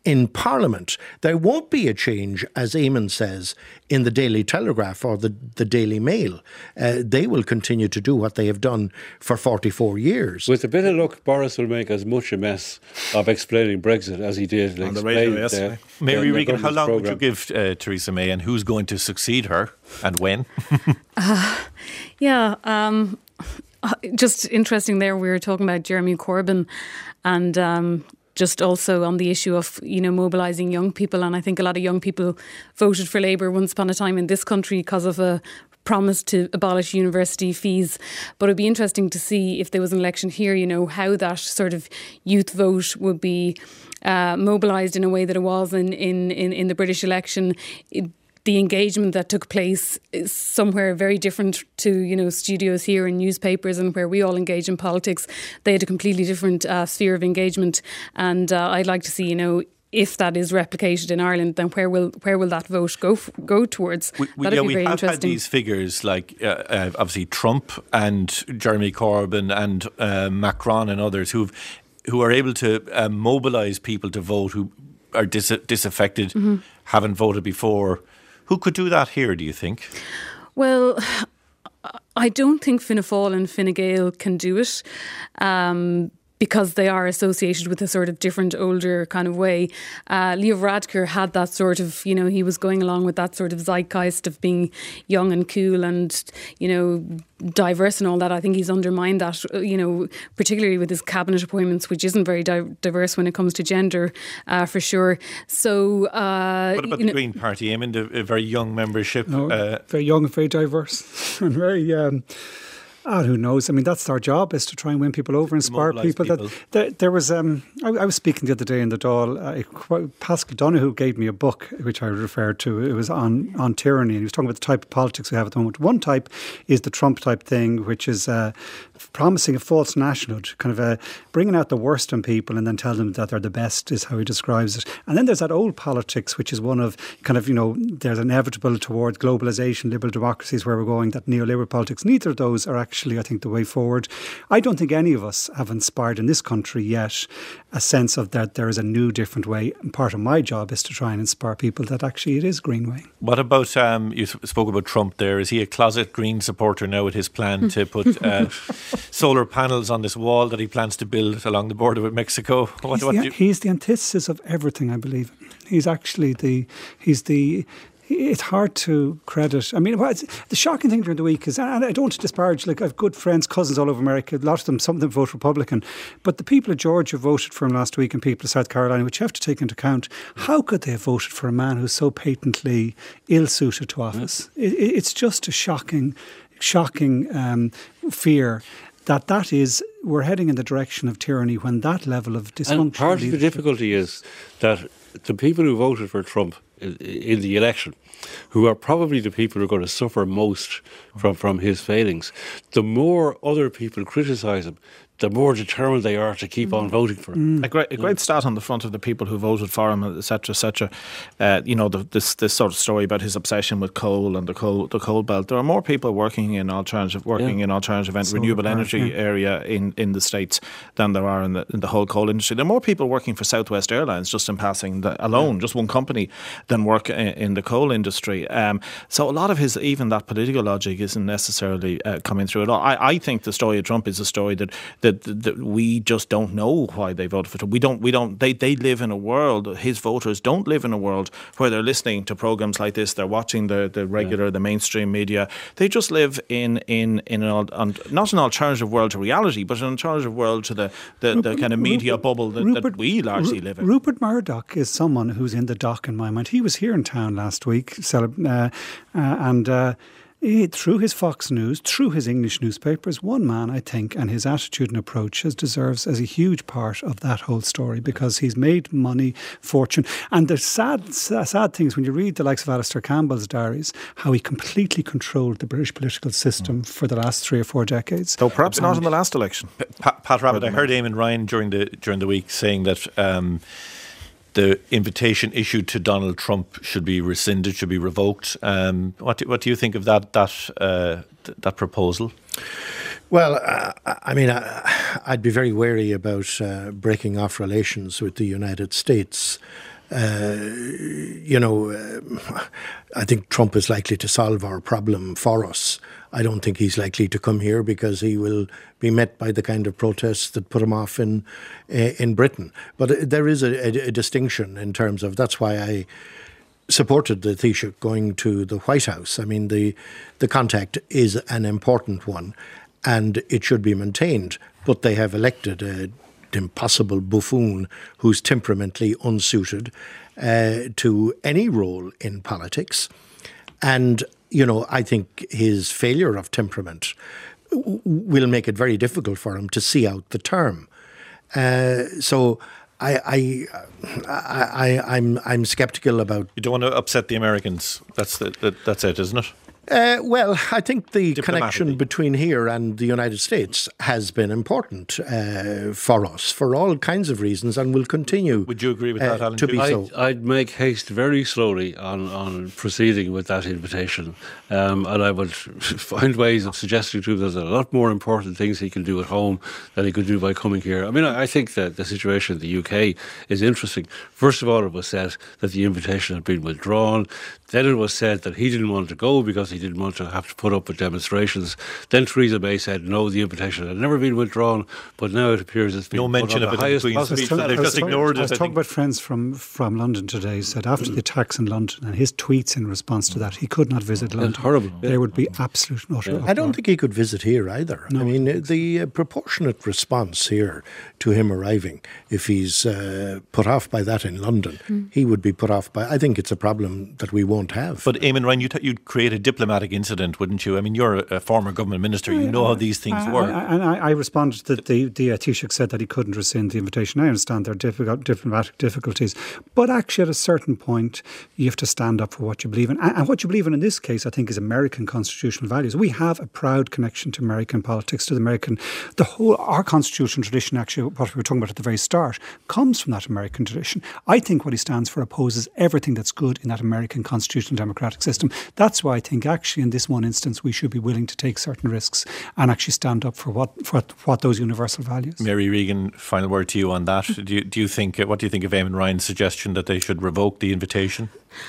in Parliament. There won't be a change, as Eamon says, in the Daily Telegraph or the, the Daily Mail. Uh, they will continue to do what they have done for forty-four years. With a bit of luck, Boris will make as much a mess of explaining Brexit as he did on the radio yesterday. Uh, Mary the, Regan, the how long programme. would you give uh, Theresa May, and who's going to succeed her and when? uh, yeah, um, just interesting there. We were talking about Jeremy Corbyn and um, just also on the issue of, you know, mobilising young people. And I think a lot of young people voted for Labour once upon a time in this country because of a promise to abolish university fees. But it'd be interesting to see if there was an election here, you know, how that sort of youth vote would be uh, mobilised in a way that it was in, in, in, in the British election. It, the engagement that took place is somewhere very different to, you know, studios here and newspapers and where we all engage in politics. They had a completely different uh, sphere of engagement. And uh, I'd like to see, you know, if that is replicated in Ireland, then where will where will that vote go f- go towards? We, we, That'd yeah, be we very have interesting. had these figures like uh, uh, obviously Trump and Jeremy Corbyn and uh, Macron and others who've who are able to uh, mobilise people to vote who are dis- disaffected, mm-hmm. haven't voted before. Who could do that here, do you think? Well, I don't think Fianna Fáil and Fine Gael can do it. Um, because they are associated with a sort of different, older kind of way. Uh, Leo Varadkar had that sort of, you know, he was going along with that sort of zeitgeist of being young and cool and, you know, diverse and all that. I think he's undermined that, you know, particularly with his cabinet appointments, which isn't very di- diverse when it comes to gender, uh, for sure. So, uh, what about the know, Green Party? I mean, a very young membership. No, uh, very young and very diverse and very... Um, Ah, who knows? I mean, that's our job, is to try and win people over, inspire people. people. That there, there was, um, I, I was speaking the other day in the Dáil. Uh, Pascal Donoghue gave me a book which I referred to. It was on on tyranny, and he was talking about the type of politics we have at the moment. One type is the Trump type thing, which is uh, promising a false nationhood, kind of uh, bringing out the worst in people and then tell them that they're the best, is how he describes it. And then there's that old politics, which is one of kind of, you know, there's inevitable towards globalisation, liberal democracies, where we're going, that neoliberal politics. Neither of those are actually Actually, I think, the way forward. I don't think any of us have inspired in this country yet a sense of that there is a new, different way. And part of my job is to try and inspire people that actually it is Greenway. What about, um, you spoke about Trump there. Is he a closet Green supporter now with his plan to put uh, solar panels on this wall that he plans to build along the border with Mexico? What, he's, what the, you- he's the antithesis of everything, I believe. He's actually the, he's the, it's hard to credit. I mean, the shocking thing during the week is, and I don't want to disparage, like I have good friends, cousins all over America, a lot of them, some of them vote Republican, but the people of Georgia voted for him last week and people of South Carolina, which you have to take into account. How could they have voted for a man who's so patently ill-suited to office? Mm. It, it's just a shocking, shocking um, fear that that is, we're heading in the direction of tyranny when that level of dysfunction. And part of the difficulty is that the people who voted for Trump in, in the election, who are probably the people who are going to suffer most from, from his failings, the more other people criticise him, the more determined they are to keep mm. on voting for him. Mm. A great, a great stat on the front of the people who voted for him, et cetera, et cetera. Uh, you know, the, this this sort of story about his obsession with coal and the coal the coal belt. There are more people working in alternative working yeah. in alternative and renewable part, energy yeah. area in, in the States than there are in the in the whole coal industry. There are more people working for Southwest Airlines, just in passing, the, alone, yeah. just one company, than work in, in the coal industry. Um, so a lot of his, even that political logic, isn't necessarily uh, coming through at all. I, I think the story of Trump is a story that that. that, that we just don't know why they voted for Trump. We don't. We don't. They they live in a world. His voters don't live in a world where they're listening to programs like this. They're watching the the regular, yeah. the mainstream media. They just live in in in an an, not an alternative world to reality, but an alternative world to the the, Rupert, the kind of media Rupert, bubble that, Rupert, that we largely live in. Rupert Murdoch is someone who's in the dock in my mind. He was here in town last week, uh, uh, and. Uh, He, through his Fox News, through his English newspapers, one man, I think, and his attitude and approach has deserves as a huge part of that whole story, because he's made money, fortune. And the sad, sad thing is when you read the likes of Alistair Campbell's diaries, how he completely controlled the British political system mm. for the last three or four decades. Though perhaps and not in the last election. Pat, Pat Rabbitte, I heard Eamon Ryan during the during the week saying that Um, the invitation issued to Donald Trump should be rescinded, should be revoked. Um, what do, what do you think of that that uh, th- that proposal? Well, uh, I mean, uh, I'd be very wary about uh, breaking off relations with the United States. Uh, you know, uh, I think Trump is likely to solve our problem for us. I don't think he's likely to come here because he will be met by the kind of protests that put him off in uh, in Britain. But there is a, a, a distinction in terms of, that's why I supported the Taoiseach going to the White House. I mean, the the contact is an important one and it should be maintained, but they have elected a impossible buffoon who's temperamentally unsuited uh, to any role in politics. And, you know, I think his failure of temperament w- will make it very difficult for him to see out the term. Uh, so I, I, I, I, I'm, I'm sceptical about. You don't want to upset the Americans. That's the, the that's it, isn't it? Uh, well, I think the connection between here and the United States has been important uh, for us for all kinds of reasons, and will continue. Would you agree with that, uh, Alan? To be I'd, so. I'd make haste very slowly on, on proceeding with that invitation, um, and I would find ways of suggesting to him there's a lot more important things he can do at home than he could do by coming here. I mean, I, I think that the situation in the U K is interesting. First of all, it was said that the invitation had been withdrawn. Then it was said that he didn't want to go because he didn't want to have to put up with demonstrations. Then Theresa May said no, the invitation had never been withdrawn, but now it appears it's been no put mention on of the it highest in the Queen's possible. speech. They've just ignored it. I was talking about friends from, from London today, said after the attacks in London and his tweets in response to that, he could not visit London. It's horrible. There would be absolute and utter. I don't think he could visit here either. No, I mean, the uh, proportionate response here to him arriving, if he's uh, put off by that in London, mm. he would be put off by. I think it's a problem that we won't have. But Eamon Ryan, you'd, you'd create a diplomatic incident, wouldn't you? I mean, you're a, a former government minister. You know how these things I, work. And I, I, I responded that the, the uh, Taoiseach said that he couldn't rescind the invitation. I understand there are difficult, diplomatic difficulties. But actually, at a certain point, you have to stand up for what you believe in. And, and what you believe in in this case, I think, is American constitutional values. We have a proud connection to American politics, to the American... The whole, our constitutional tradition, actually, what we were talking about at the very start, comes from that American tradition. I think what he stands for opposes everything that's good in that American constitutional democratic system. That's why I think, actually, in this one instance, we should be willing to take certain risks and actually stand up for what for what those universal values. Mary Regan, final word to you on that. Do you, do you think? What do you think of Eamon Ryan's suggestion that they should revoke the invitation?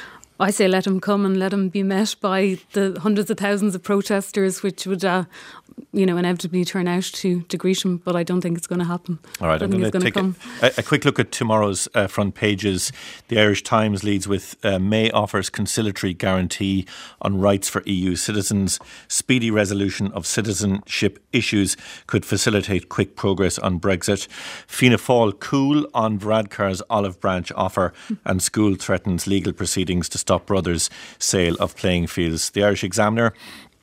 I say let him come and let him be met by the hundreds of thousands of protesters, which would, uh, you know, inevitably turn out to, to greet him. But I don't think it's going to happen. All right, I'm going to take a, a quick look at tomorrow's uh, front pages. The Irish Times leads with uh, May offers conciliatory guarantee on rights for E U citizens. Speedy resolution of citizenship issues could facilitate quick progress on Brexit. Fianna Fáil cool on Varadkar's olive branch offer, and school threatens legal proceedings to stop brothers' sale of playing fields. The Irish Examiner: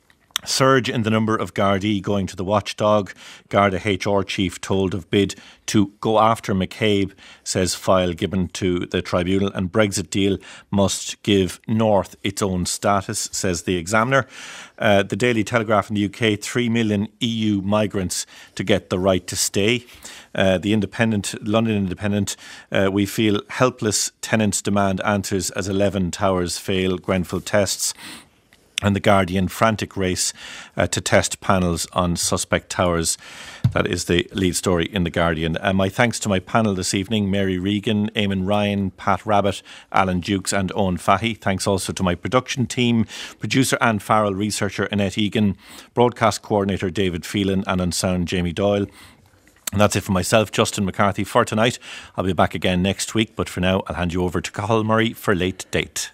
surge in the number of Gardaí going to the watchdog. Garda H R chief told of bid to go after McCabe, says file given to the tribunal. And Brexit deal must give North its own status, says the Examiner. Uh, the Daily Telegraph in the U K: three million E U migrants to get the right to stay. Uh, the Independent, London Independent: uh, we feel helpless, tenants demand answers as eleven towers fail Grenfell tests. And the Guardian: frantic race uh, to test panels on suspect towers. That is the lead story in the Guardian. Uh, my thanks to my panel this evening: Mary Regan, Eamon Ryan, Pat Rabbit, Alan Dukes and Owen Fahy. Thanks also to my production team: producer Anne Farrell, researcher Annette Egan, broadcast coordinator David Phelan, and on sound Jamie Doyle. And that's it for myself, Justin McCarthy, for tonight. I'll be back again next week, but for now I'll hand you over to Cathal Murray for Late Date.